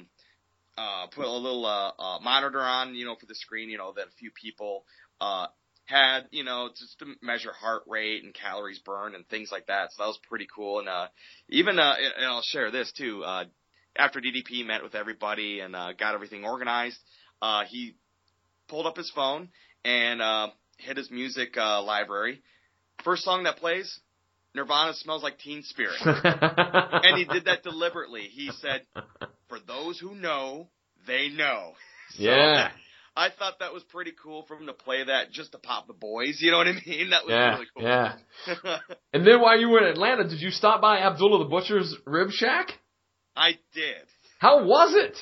uh, put a little, uh, uh, monitor on, you know, for the screen, you know, that a few people, uh, had, you know, just to measure heart rate and calories burned and things like that. So that was pretty cool. And, uh, even, uh, and I'll share this too, uh, after D D P met with everybody and, uh, got everything organized, uh, he pulled up his phone and, uh, hit his music, uh, library. First song that plays, Nirvana Smells Like Teen Spirit. And he did that deliberately. He said, for those who know, they know. So, yeah. I thought that was pretty cool for him to play that just to pop the boys. You know what I mean? That was yeah, really cool. Yeah. And then while you were in Atlanta, did you stop by Abdullah the Butcher's Rib Shack? I did. How was it?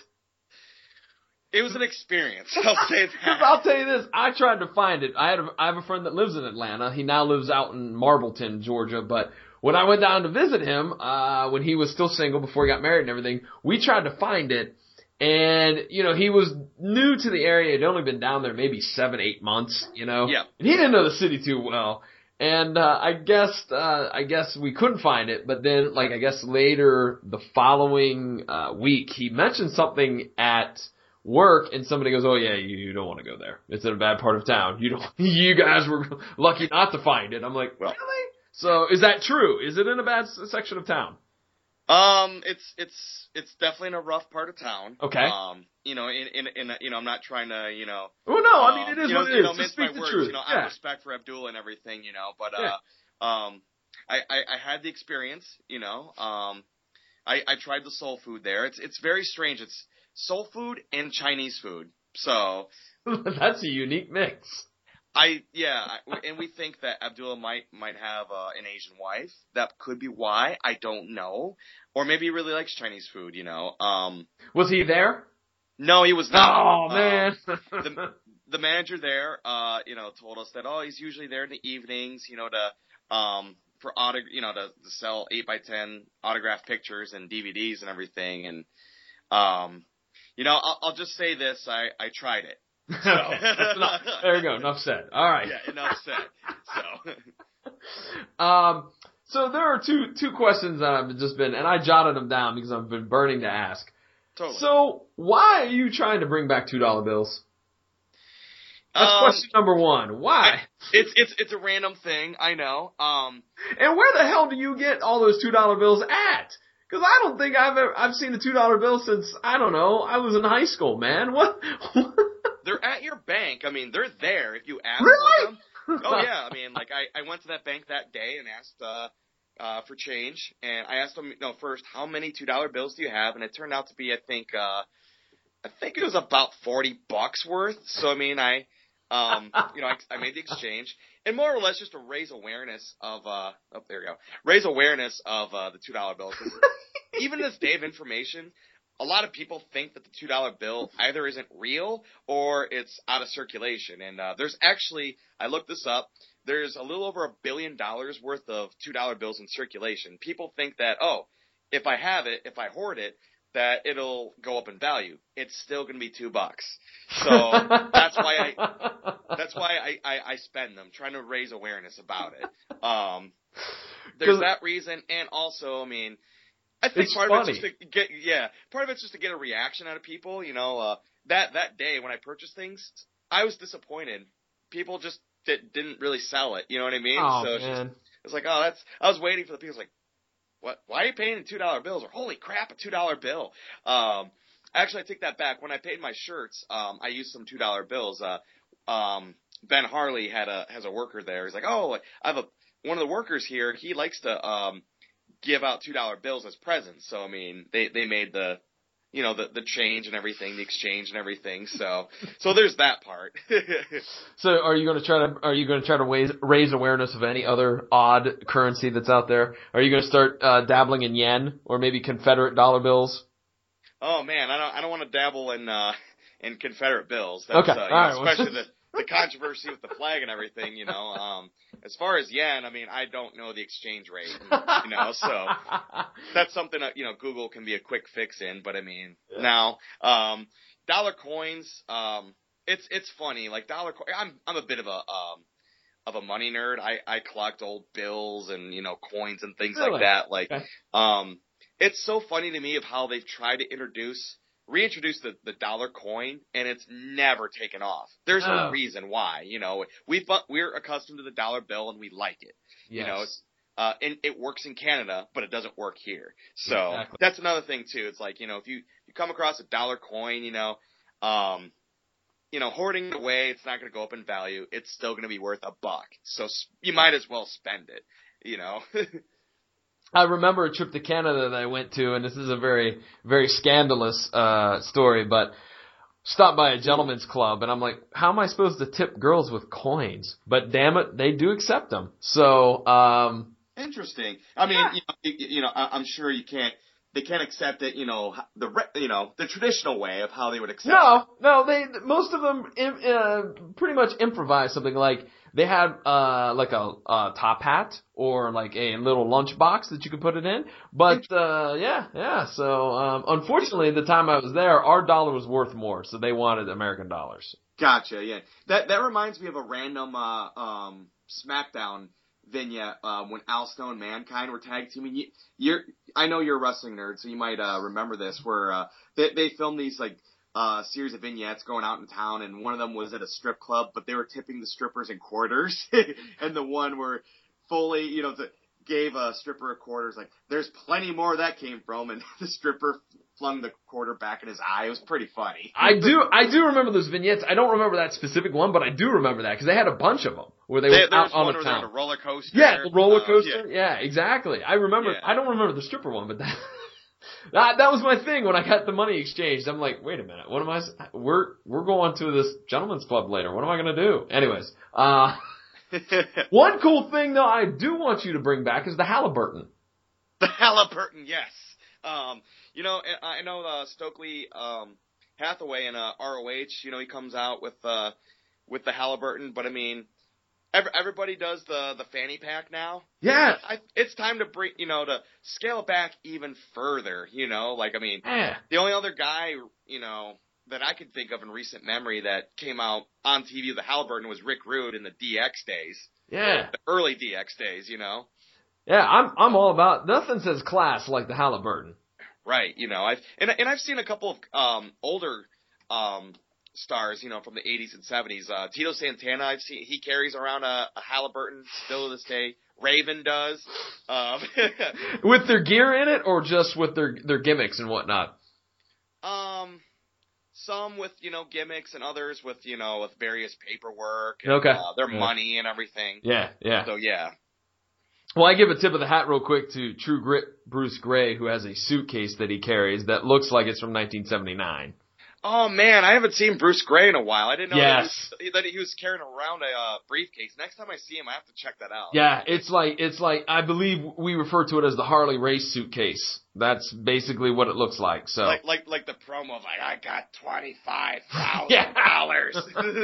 It was an experience. I'll say that. I'll tell you this. I tried to find it. I had a, I have a friend that lives in Atlanta. He now lives out in Marbleton, Georgia. But when I went down to visit him, uh, when he was still single before he got married and everything, we tried to find it. And, you know, he was new to the area. He'd only been down there maybe seven, eight months, you know. Yeah. And he didn't know the city too well. And, uh, I guess, uh, I guess we couldn't find it. But then, like, I guess later the following, uh, week, he mentioned something at work and somebody goes, oh yeah, you, you don't want to go there. It's in a bad part of town. You don't, you guys were lucky not to find it. I'm like, really? So is that true? Is it in a bad section of town? Um, it's it's it's definitely in a rough part of town. Okay. Um, you know, in in, in you know, I'm not trying to, you know. Oh no, um, I mean it is you know, what it you is. know, Just mince speak my the words. truth. You know, I yeah. have respect for Abdullah and everything. You know, but Yeah. uh, um, I, I I had the experience. You know, um, I I tried the soul food there. It's it's very strange. It's soul food and Chinese food. So. That's a unique mix. I yeah, I, and we think that Abdullah might might have uh, an Asian wife. That could be why. I don't know, or maybe he really likes Chinese food. You know. Um, Was he there? no, he was not. Oh man. Um, the the manager there, uh, you know, told us that oh, he's usually there in the evenings. You know, to um for auto, you know, to, to sell eight by ten autographed pictures and D V Ds and everything. And um, you know, I'll, I'll just say this: I I tried it. So. enough. There you go. Enough said. All right. Yeah, enough said. So. um. So there are two two questions that I've just been, and I jotted them down because I've been burning to ask. Totally. So why are you trying to bring back two dollar bills? That's um, question number one. Why? It's it's it's a random thing. I know. Um. And where the hell do you get all those two dollar bills at? Because I don't think I've ever I've seen a two dollar bill since I don't know I was in high school, man. What? They're at your bank. I mean, they're there if you ask Really? for them. Oh yeah. I mean, like I, I went to that bank that day and asked uh, uh, for change, and I asked them, you know, first how many two dollar bills do you have, and it turned out to be I think uh, I think it was about forty bucks worth. So I mean, I um, you know, I, I made the exchange, and more or less just to raise awareness of uh, oh there we go, raise awareness of uh, the two dollar bill. Even this day of information, a lot of people think that the two dollar bill either isn't real or it's out of circulation. And uh, there's actually, I looked this up, there's a little over a billion dollars worth of two dollar bills in circulation. People think that, oh, if I have it, if I hoard it, that it'll go up in value. It's still going to be two bucks. So that's why I that's why I, I, I spend them, trying to raise awareness about it. Um, there's that reason, and also, I mean, I think it's part funny. of it's just to get yeah, part of it's just to get a reaction out of people. You know, uh, that that day when I purchased things, I was disappointed. People just did, didn't really sell it. You know what I mean? Oh so it's man, just, it's like, oh, that's. I was waiting for the people like, what? Why are you paying in two dollar bills? Or holy crap, a two dollar bill. Um, actually, I take that back. When I paid my shirts, um, I used some two dollar bills. Uh, um, Ben Harley had a has a worker there. He's like, oh, I have a one of the workers here. He likes to um. give out two dollar bills as presents. So I mean, they they made the, you know, the the change and everything, the exchange and everything. So so there's that part. So are you going to try to are you going to try to raise raise awareness of any other odd currency that's out there? Are you going to start uh, dabbling in yen or maybe Confederate dollar bills? Oh man, I don't I don't want to dabble in uh in Confederate bills. That's, Okay, uh, you all know, right. especially the the controversy with the flag and everything. You know, um, as far as yen, I mean, I don't know the exchange rate. You know, so that's something that, you know, Google can be a quick fix in. But I mean, yeah. now um, dollar coins. Um, it's it's funny. Like dollar. Co- I'm I'm a bit of a um, of a money nerd. I, I collect old bills and, you know, coins and things really? like that. Like, okay. um, it's so funny to me of how they've tried to introduce, reintroduce the, the dollar coin, and it's never taken off. There's oh. no reason why, you know, we, we're accustomed to the dollar bill and we like it, yes. you know, it's, uh, and it works in Canada, but it doesn't work here. So exactly. That's another thing too. It's like, you know, if you, you come across a dollar coin, you know, um, you know, hoarding it away, it's not going to go up in value. It's still going to be worth a buck. So you might as well spend it, you know. I remember a trip to Canada that I went to, and this is a very, very scandalous uh story, but stopped by a gentleman's club, and I'm like, how am I supposed to tip girls with coins? But damn it, they do accept them. So, um... Interesting. I mean, yeah. you know, you, you know, I'm sure you can't, they can't accept it, you know, the you know the traditional way of how they would accept no, it. No, no, they most of them uh, pretty much improvise something like they had uh like a, a top hat or like a little lunch box that you could put it in. But uh yeah, yeah. So um unfortunately, the time I was there, our dollar was worth more, so they wanted American dollars. Gotcha. Yeah, that that reminds me of a random uh, um SmackDown vignette uh, when Al Snow and Mankind were tag teaming. You, you're, I know you're a wrestling nerd, so you might uh, remember this, where uh, they, they filmed these like uh, series of vignettes going out in town, and one of them was at a strip club, but they were tipping the strippers in quarters, and the one were fully, you know, the, gave a stripper a quarter. It's like, there's plenty more where that came from, and the stripper flung the quarter back in his eye. It was pretty funny. I do, I do remember those vignettes. I don't remember that specific one, but I do remember that because they had a bunch of them where they There- were there out was on one a where they were town. on a roller coaster. Yeah, the roller Uh, coaster. yeah. yeah. exactly. I remember. Yeah. I don't remember the stripper one, but that, that that was my thing when I got the money exchanged. I'm like, wait a minute, what am I? s- We're we're going to this gentleman's club later. What am I going to do? Anyways, uh, one cool thing though, I do want you to bring back is the Halliburton. The Halliburton, yes. Um, you know, I I know uh, Stokely um, Hathaway in uh, R O H. You know, he comes out with uh, with the Halliburton, but I mean, every, everybody does the the fanny pack now. Yeah. I, it's time to bring, you know, to scale it back even further. You know, like I mean, Yeah. the only other guy, you know, that I could think of in recent memory that came out on T V with the Halliburton was Rick Rude in the D X days, Yeah. the early D X days. You know. Yeah, I'm I'm all about nothing says class like the Halliburton. Right, you know, I've and and I've seen a couple of um older um stars, you know, from the eighties and seventies. Uh Tito Santana, I've seen he carries around a, a Halliburton still to this day. Raven does. Um With their gear in it or just with their their gimmicks and whatnot? Um some with, you know, gimmicks and others with, you know, with various paperwork and Okay. uh, their Yeah. money and everything. Yeah, yeah. So yeah. Well, I give a tip of the hat real quick to True Grit Bruce Gray, who has a suitcase that he carries that looks like it's from nineteen seventy-nine. Oh man, I haven't seen Bruce Gray in a while. I didn't know Yes. that, he was, that he was carrying around a uh, briefcase. Next time I see him, I have to check that out. Yeah, it's like it's like I believe we refer to it as the Harley race suitcase. That's basically what it looks like. So Like like like the promo of like I got twenty five thousand dollars.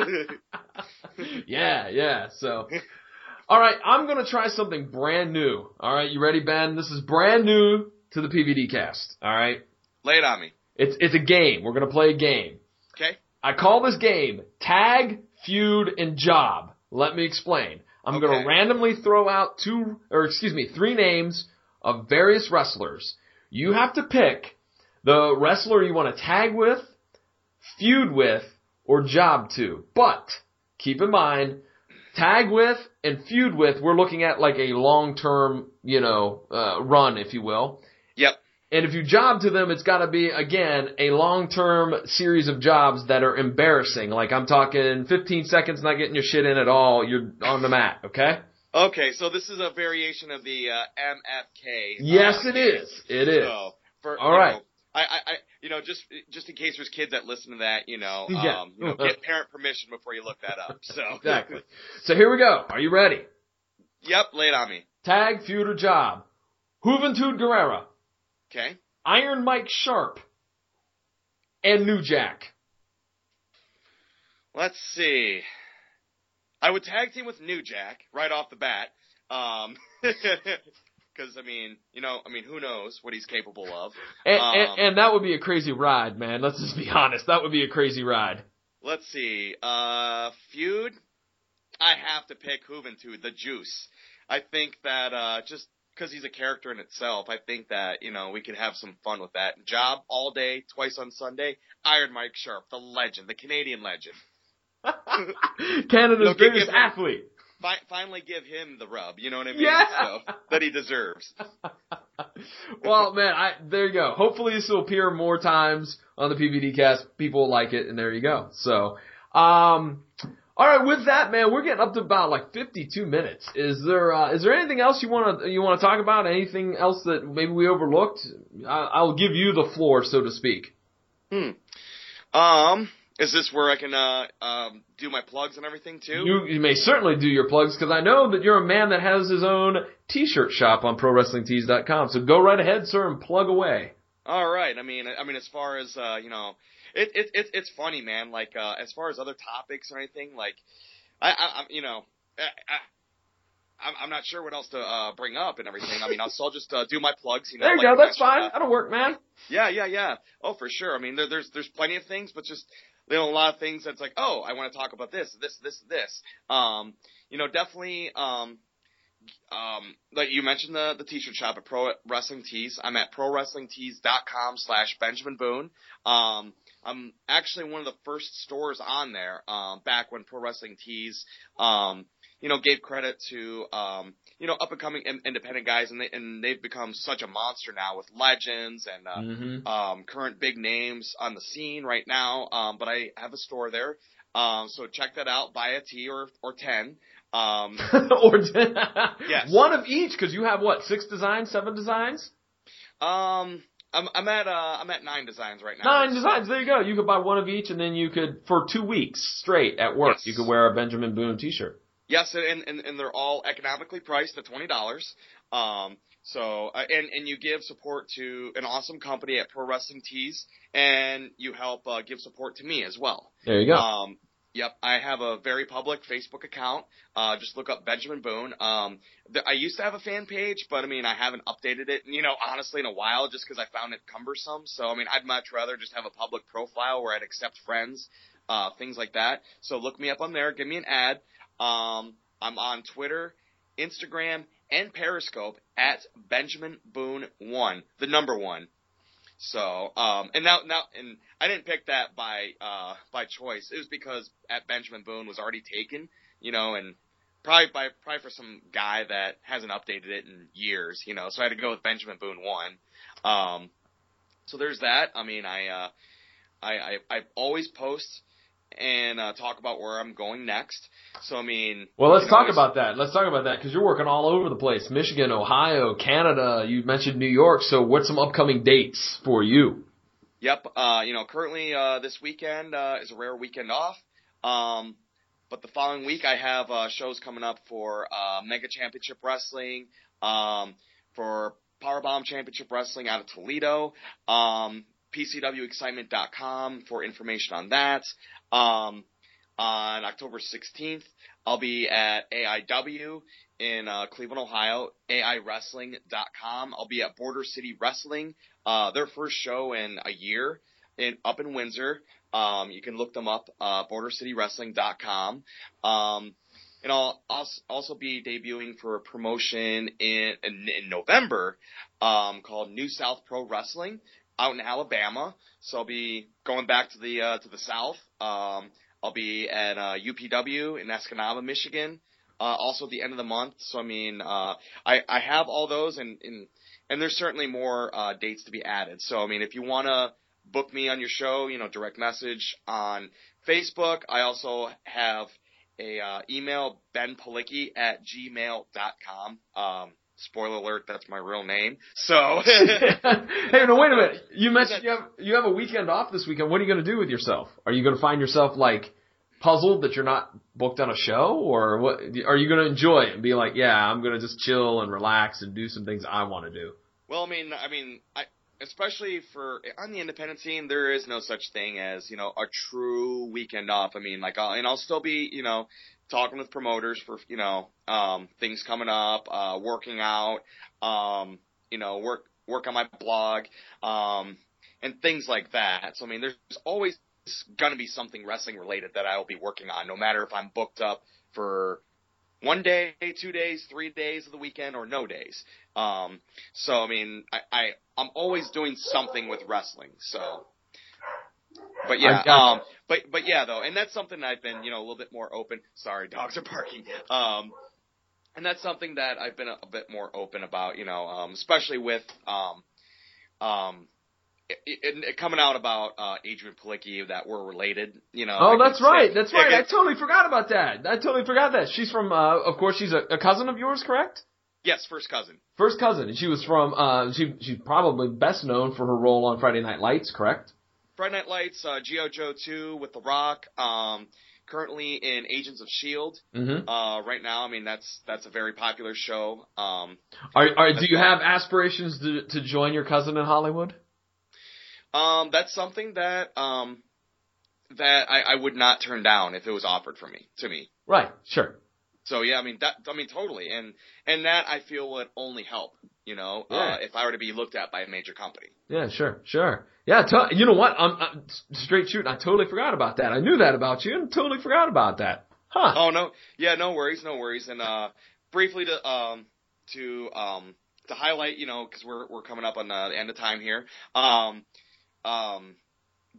yeah, yeah. So, all right, I'm gonna try something brand new. All right, you ready, Ben? This is brand new to the P V D cast. All right, Lay it on me. it's it's a game. We're gonna play a game. Okay. I call this game Tag, Feud, and Job. Let me explain. I'm Okay. gonna randomly throw out two, or excuse me, three names of various wrestlers. You have to pick the wrestler you want to tag with, feud with, or job to. But keep in mind, tag with and feud with, we're looking at like a long-term, you know, uh, run, if you will. Yep. And if you job to them, it's got to be, again, a long-term series of jobs that are embarrassing. Like I'm talking fifteen seconds, not getting your shit in at all. You're on the mat, okay? Okay, so this is a variation of the uh, M F K. Yes, uh, it is. It is. So, for, All you right. know, I, I, I, you know, just just in case there's kids that listen to that, you know, um, Yeah. you know, get parent permission before you look that up. So Exactly. So here we go. Are you ready? Yep, lay it on me. Tag, feud, or job. Juventud Guerrera, Okay. Iron Mike Sharp, and New Jack. Let's see. I would tag team with New Jack right off the bat. Um, because I mean, you know, I mean, who knows what he's capable of. And, Um, and, and that would be a crazy ride, man. Let's just be honest. That would be a crazy ride. Let's see. Uh, feud. I have to pick Juventud, the Juice. I think that uh, just because he's a character in itself, I think that you know we could have some fun with that. Job all day, twice on Sunday. Iron Mike Sharp, the legend, the Canadian legend. Canada's No, give- biggest give him- athlete. Fi- finally, give him the rub. You know what I mean? Yeah. So, that he deserves. Well, man, I there you go. Hopefully this will appear more times on the P V D cast. People will like it, and there you go. So, um, all right, with that, man, we're getting up to about like fifty-two minutes. Is there uh, is there anything else you want to you want to talk about? Anything else that maybe we overlooked? I, I'll give you the floor, so to speak. Hmm. Um. Is this where I can uh um do my plugs and everything too? You, you may certainly do your plugs because I know that you're a man that has his own T-shirt shop on Pro Wrestling Tees dot com. So go right ahead, sir, and plug away. All right. I mean, I mean, as far as uh, you know, it it it it's funny, man. Like uh, as far as other topics or anything, like I, I I'm you know. I, I, I'm I'm not sure what else to uh, bring up and everything. I mean, I'll, so I'll just uh, do my plugs. You know, There you like go. That's mentioned, fine. uh, That'll work, man. Yeah, yeah, yeah. Oh, for sure. I mean, there, there's there's plenty of things, but just you know, a lot of things that's like, oh, I want to talk about this, this, this, this. Um, you know, definitely. Um, um, like you mentioned the the T-shirt shop at Pro Wrestling Tees. I'm at Pro Wrestling Tees dot com slash Benjamin Boone. Um, I'm actually one of the first stores on there. Um, back when Pro Wrestling Tees, um, you know, gave credit to um, you know, up and coming in, independent guys, and they and they've become such a monster now with legends and uh, Mm-hmm. um, current big names on the scene right now. Um, but I have a store there, um, so check that out. Buy a tee or or ten. Um, or yes. One of each, because you have what, six designs, seven designs? Um, I'm I'm at uh I'm at nine designs right now. Nine designs. There you go. You could buy one of each, and then you could, for two weeks straight at work, Yes. you could wear a Benjamin Boone T-shirt. Yes, and and, and they're all economically priced at twenty dollars. Um, so uh, and and you give support to an awesome company at Pro Wrestling Tees, and you help uh, give support to me as well. There you go. Um, Yep, I have a very public Facebook account. Uh, just look up Benjamin Boone. Um, th- I used to have a fan page, but I mean, I haven't updated it, you know, honestly in a while just because I found it cumbersome. So, I mean, I'd much rather just have a public profile where I'd accept friends, uh, things like that. So look me up on there. Give me an ad. Um, I'm on Twitter, Instagram, and Periscope at Benjamin Boone one, the number one. So, um, and now, now, and I didn't pick that by, uh, by choice. It was because at Benjamin Boone was already taken, you know, and probably by, probably for some guy that hasn't updated it in years, you know, so I had to go with Benjamin Boone one. Um, so there's that. I mean, I, uh, I, I, I always post and, uh, talk about where I'm going next. So, I mean. Well, let's talk always... about that. Let's talk about that because you're working all over the place. Michigan, Ohio, Canada. You mentioned New York. So what's some upcoming dates for you? Yep. Uh, you know, currently, uh, this weekend, uh, is a rare weekend off. Um, but the following week I have, uh, shows coming up for, uh, Mega Championship Wrestling, um, for Powerbomb Championship Wrestling out of Toledo, um, P C W excitement dot com for information on that. Um, on October sixteenth, I'll be at A I W in uh, Cleveland, Ohio, A I wrestling dot com. I'll be at Border City Wrestling, uh, their first show in a year in up in Windsor. Um, you can look them up, uh, border city wrestling dot com. Um, and I'll also be debuting for a promotion in, in, in November, um, called New South Pro Wrestling out in Alabama. So I'll be going back to the, uh, to the South. Um, I'll be at, uh, U P W in Escanaba, Michigan, uh, also at the end of the month. So, I mean, uh, I, I have all those and, and, and there's certainly more, uh, dates to be added. So, I mean, if you want to book me on your show, you know, direct message on Facebook. I also have a, uh, email, ben palicki at gmail dot com. Um, spoiler alert, that's my real name. So. Hey, no, wait a minute. You mentioned you have, you have a weekend off this weekend. What are you going to do with yourself? Are you going to find yourself like puzzled that you're not booked on a show, or what? Are you going to enjoy it and be like, yeah, I'm going to just chill and relax and do some things I want to do? Well, I mean, I mean, I, especially for on the independent scene, there is no such thing as, you know, a true weekend off. I mean, like, I'll, and I'll still be, you know, talking with promoters for, you know, um, things coming up, uh, working out, um, you know, work, work on my blog, um, and things like that. So, I mean, there's always going to be something wrestling related that I will be working on, no matter if I'm booked up for one day, two days, three days of the weekend, or no days. Um, so, I mean, I, I, I'm always doing something with wrestling, so. But yeah, um, but, but yeah, though, and that's something I've been, you know, a little bit more open. Sorry, dogs are barking. Um, and that's something that I've been a, a bit more open about, you know, um, especially with, um, um, It, it, it coming out about uh, Adrian Palicki that we're related, you know. Oh, that's right. That's right. Yeah, I totally forgot about that. I totally forgot that. She's from, uh, of course, she's a, a cousin of yours, correct? Yes, first cousin. First cousin. And she was from, uh, she, she's probably best known for her role on Friday Night Lights, correct? Friday Night Lights, uh, G I. Joe two with The Rock, um, currently in Agents of S H I E L D Mm-hmm. Uh, right now. I mean, that's that's a very popular show. Um, are, are, do you have aspirations to, to join your cousin in Hollywood? Um, that's something that um, that I, I would not turn down if it was offered for me to me. Right. Sure. So yeah, I mean that. I mean totally, and and that I feel would only help. You know, Yeah. uh, if I were to be looked at by a major company. Yeah. Sure. Sure. Yeah. To, you know what? I'm, I'm straight shooting. I totally forgot about that. I knew that about you, and totally forgot about that. Huh. Oh no. Yeah. No worries. No worries. And uh, briefly to um to um to highlight, you know, because we're we're coming up on the end of time here. Um. Um,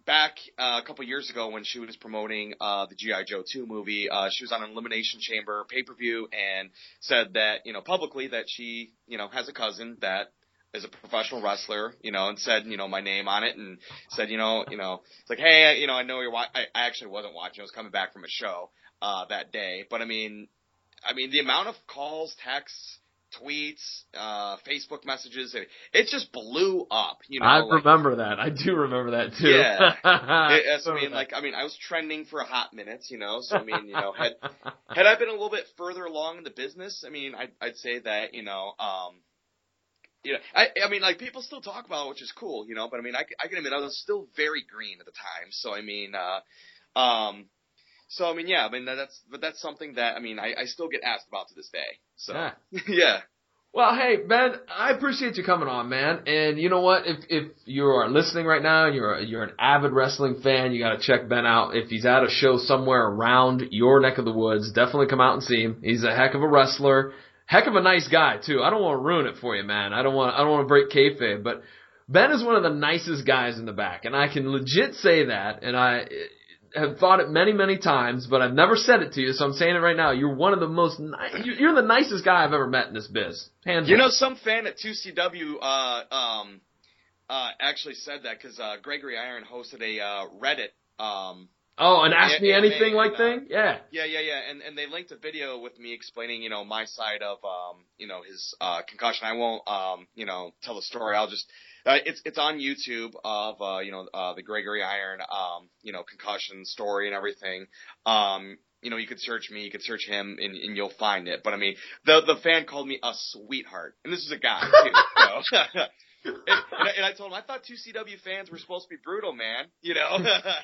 back uh, a couple years ago when she was promoting uh, the G I. Joe two movie, uh, she was on an Elimination Chamber pay-per-view and said that, you know, publicly that she, you know, has a cousin that is a professional wrestler, you know, and said, you know, my name on it and said, you know, you know, it's like, hey, you know, I know you're wa- I, I actually wasn't watching. I was coming back from a show uh, that day. But, I mean, I mean, the amount of calls, texts, tweets, uh, Facebook messages, it, it just blew up, you know. I like, remember that. I do remember that, too. Yeah. it, I mean, like, I mean, I was trending for a hot minute, you know, so, I mean, you know, had had I been a little bit further along in the business, I mean, I'd, I'd say that, you know, um, you know, I, I mean, like, people still talk about it, which is cool, you know, but, I mean, I, I can admit I was still very green at the time, so, I mean, uh, um, so, I mean, yeah, I mean, that's, but that's something that, I mean, I, I still get asked about to this day, so, yeah. yeah. Well, hey, Ben, I appreciate you coming on, man, and you know what, if, if you are listening right now, and you're, a, you're an avid wrestling fan, you gotta check Ben out. If he's at a show somewhere around your neck of the woods, definitely come out and see him. He's a heck of a wrestler. Heck of a nice guy, too. I don't want to ruin it for you, man. I don't want I don't want to break kayfabe, but Ben is one of the nicest guys in the back, and I can legit say that, and I have thought it many, many times, but I've never said it to you, so I'm saying it right now. You're one of the most ni- you're the nicest guy I've ever met in this biz. Hands you down. know, some fan at two C W uh, um, uh, actually said that because uh, Gregory Iron hosted a uh, Reddit. Um, Oh, and ask yeah, me yeah, anything and, like uh, thing? Yeah. Yeah, yeah, yeah. And and they linked a video with me explaining, you know, my side of, um, you know, his uh, concussion. I won't, um, you know, tell the story. I'll just, uh, it's it's on YouTube of, uh, you know, uh, the Gregory Iron, um, you know, concussion story and everything. Um, you know, you could search me, you could search him, and, and you'll find it. But I mean, the the fan called me a sweetheart, and this is a guy too. So. And, and, I, and I told him, I thought two C W fans were supposed to be brutal, man. You know?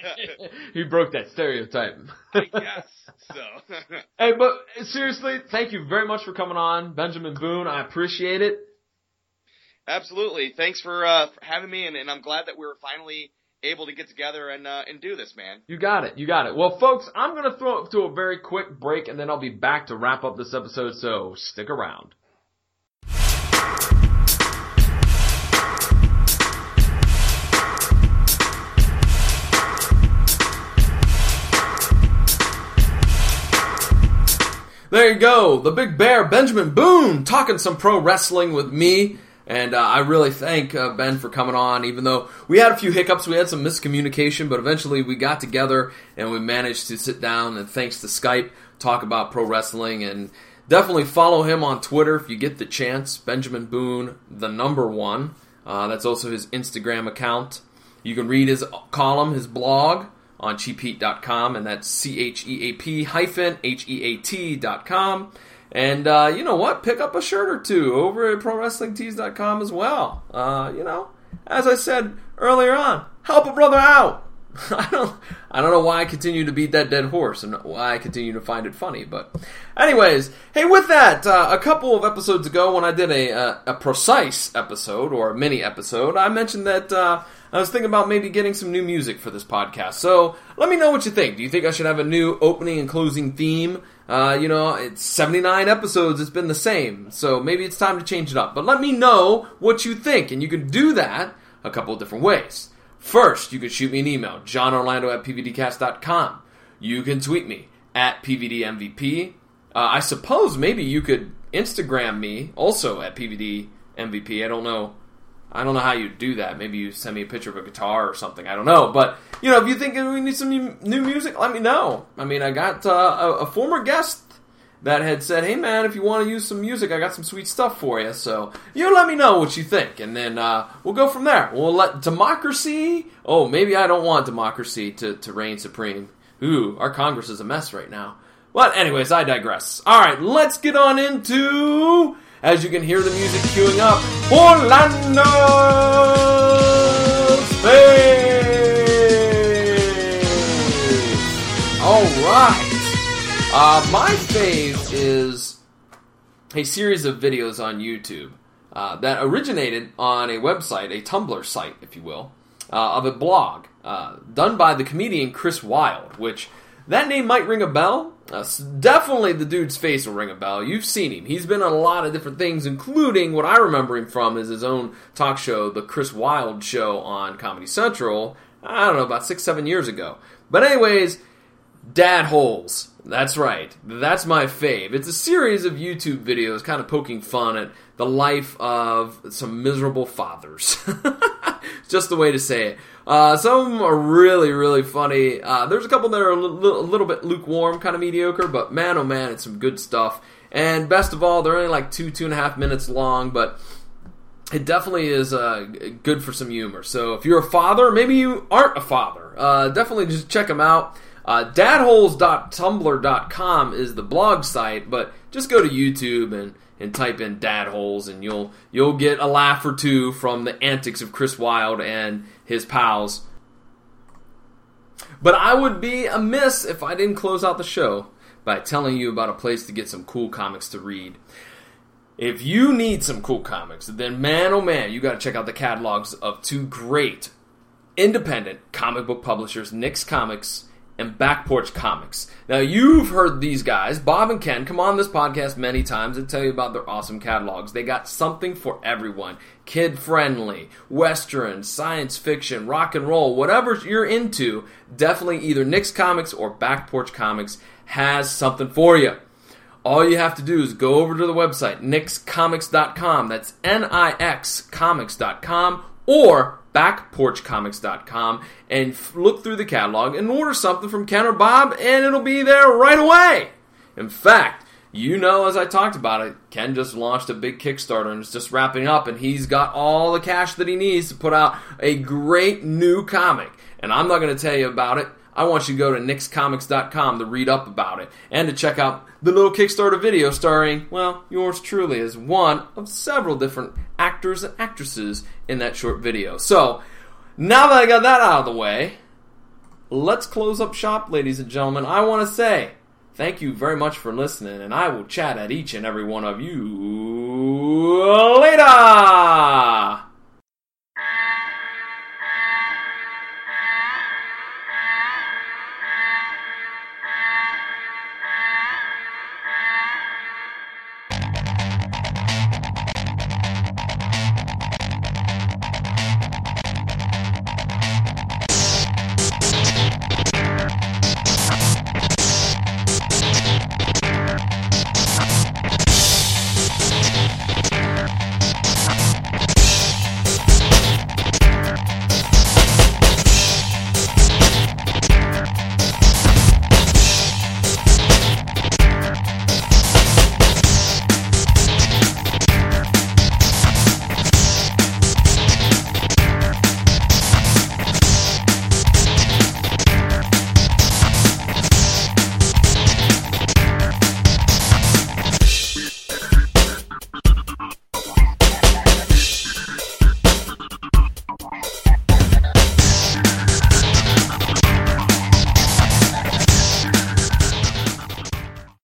He broke that stereotype. I guess. So. Hey, but seriously, thank you very much for coming on, Benjamin Boone. I appreciate it. Absolutely. Thanks for, uh, for having me, and, and I'm glad that we were finally able to get together and uh, and do this, man. You got it. You got it. Well, folks, I'm going to throw it to a very quick break, and then I'll be back to wrap up this episode, so stick around. There you go, the big bear, Benjamin Boone, talking some pro wrestling with me. And uh, I really thank uh, Ben for coming on, even though we had a few hiccups, we had some miscommunication, but eventually we got together and we managed to sit down, and thanks to Skype, talk about pro wrestling. And definitely follow him on Twitter if you get the chance, Benjamin Boone, the number one. Uh, that's also his Instagram account. You can read his column, his blog, on cheap heat dot com, and that's C H E A P hyphen H E A T dot com. And, uh, you know what? Pick up a shirt or two over at pro wrestling tees dot com as well. Uh, you know, as I said earlier on, help a brother out. I don't I don't know why I continue to beat that dead horse and why I continue to find it funny. But anyways, hey, with that, uh, a couple of episodes ago when I did a, a, a precise episode or a mini episode, I mentioned that uh, I was thinking about maybe getting some new music for this podcast. So let me know what you think. Do you think I should have a new opening and closing theme? Uh, you know, it's seventy-nine episodes, it's been the same, so maybe it's time to change it up. But let me know what you think, and you can do that a couple of different ways. First, you can shoot me an email, john orlando at p v d cast dot com. You can tweet me, at p v d m v p. Uh, I suppose maybe you could Instagram me, also at p v d m v p. I don't know. I don't know how you do that. Maybe you send me a picture of a guitar or something. I don't know. But, you know, if you think we need some new music, let me know. I mean, I got uh, a, a former guest that had said, hey, man, if you want to use some music, I got some sweet stuff for you. So you let me know what you think. And then uh, we'll go from there. We'll let democracy... Oh, maybe I don't want democracy to, to reign supreme. Ooh, our Congress is a mess right now. But anyways, I digress. All right, let's get on into... As you can hear the music queuing up, Orlando Space! Alright. Uh, my fave is a series of videos on YouTube uh, that originated on a website, a Tumblr site, if you will, uh, of a blog uh, done by the comedian Chris Wilde, which that name might ring a bell. Uh, definitely the dude's face will ring a bell. You've seen him. He's been on a lot of different things, including what I remember him from is his own talk show, The Chris Wilde Show on Comedy Central, I don't know, about six, seven years ago. But anyways, Dad Holes. That's right. That's my fave. It's a series of YouTube videos kind of poking fun at the life of some miserable fathers. Just the way to say it. Uh, some of them are really, really funny. Uh, there's a couple that are a little, a little bit lukewarm, kind of mediocre, but man, oh man, it's some good stuff. And best of all, they're only like two, two and a half minutes long, but it definitely is uh, good for some humor. So if you're a father, maybe you aren't a father, uh, definitely just check them out. Uh, dadholes dot tumblr dot com is the blog site, but just go to YouTube and, and type in Dad Holes, and you'll you'll get a laugh or two from the antics of Chris Wilde and his pals. But I would be amiss if I didn't close out the show by telling you about a place to get some cool comics to read. If you need some cool comics, then man oh man, you got to check out the catalogs of two great independent comic book publishers, Nick's Comics and Back Porch Comics. Now, you've heard these guys, Bob and Ken, come on this podcast many times and tell you about their awesome catalogs. They got something for everyone. Kid-friendly, Western, science fiction, rock and roll, whatever you're into, definitely either Nick's Comics or Back Porch Comics has something for you. All you have to do is go over to the website, nix comics dot com. That's N I X comics dot com, or back porch comics dot com, and f- look through the catalog and order something from Ken or Bob, and it'll be there right away. In fact, you know, as I talked about it, Ken just launched a big Kickstarter and is just wrapping up, and he's got all the cash that he needs to put out a great new comic. And I'm not going to tell you about it. I want you to go to nix comics dot com to read up about it and to check out the little Kickstarter video starring, well, yours truly as one of several different actors and actresses in that short video. So, now that I got that out of the way, let's close up shop, ladies and gentlemen. I want to say thank you very much for listening, and I will chat at each and every one of you later!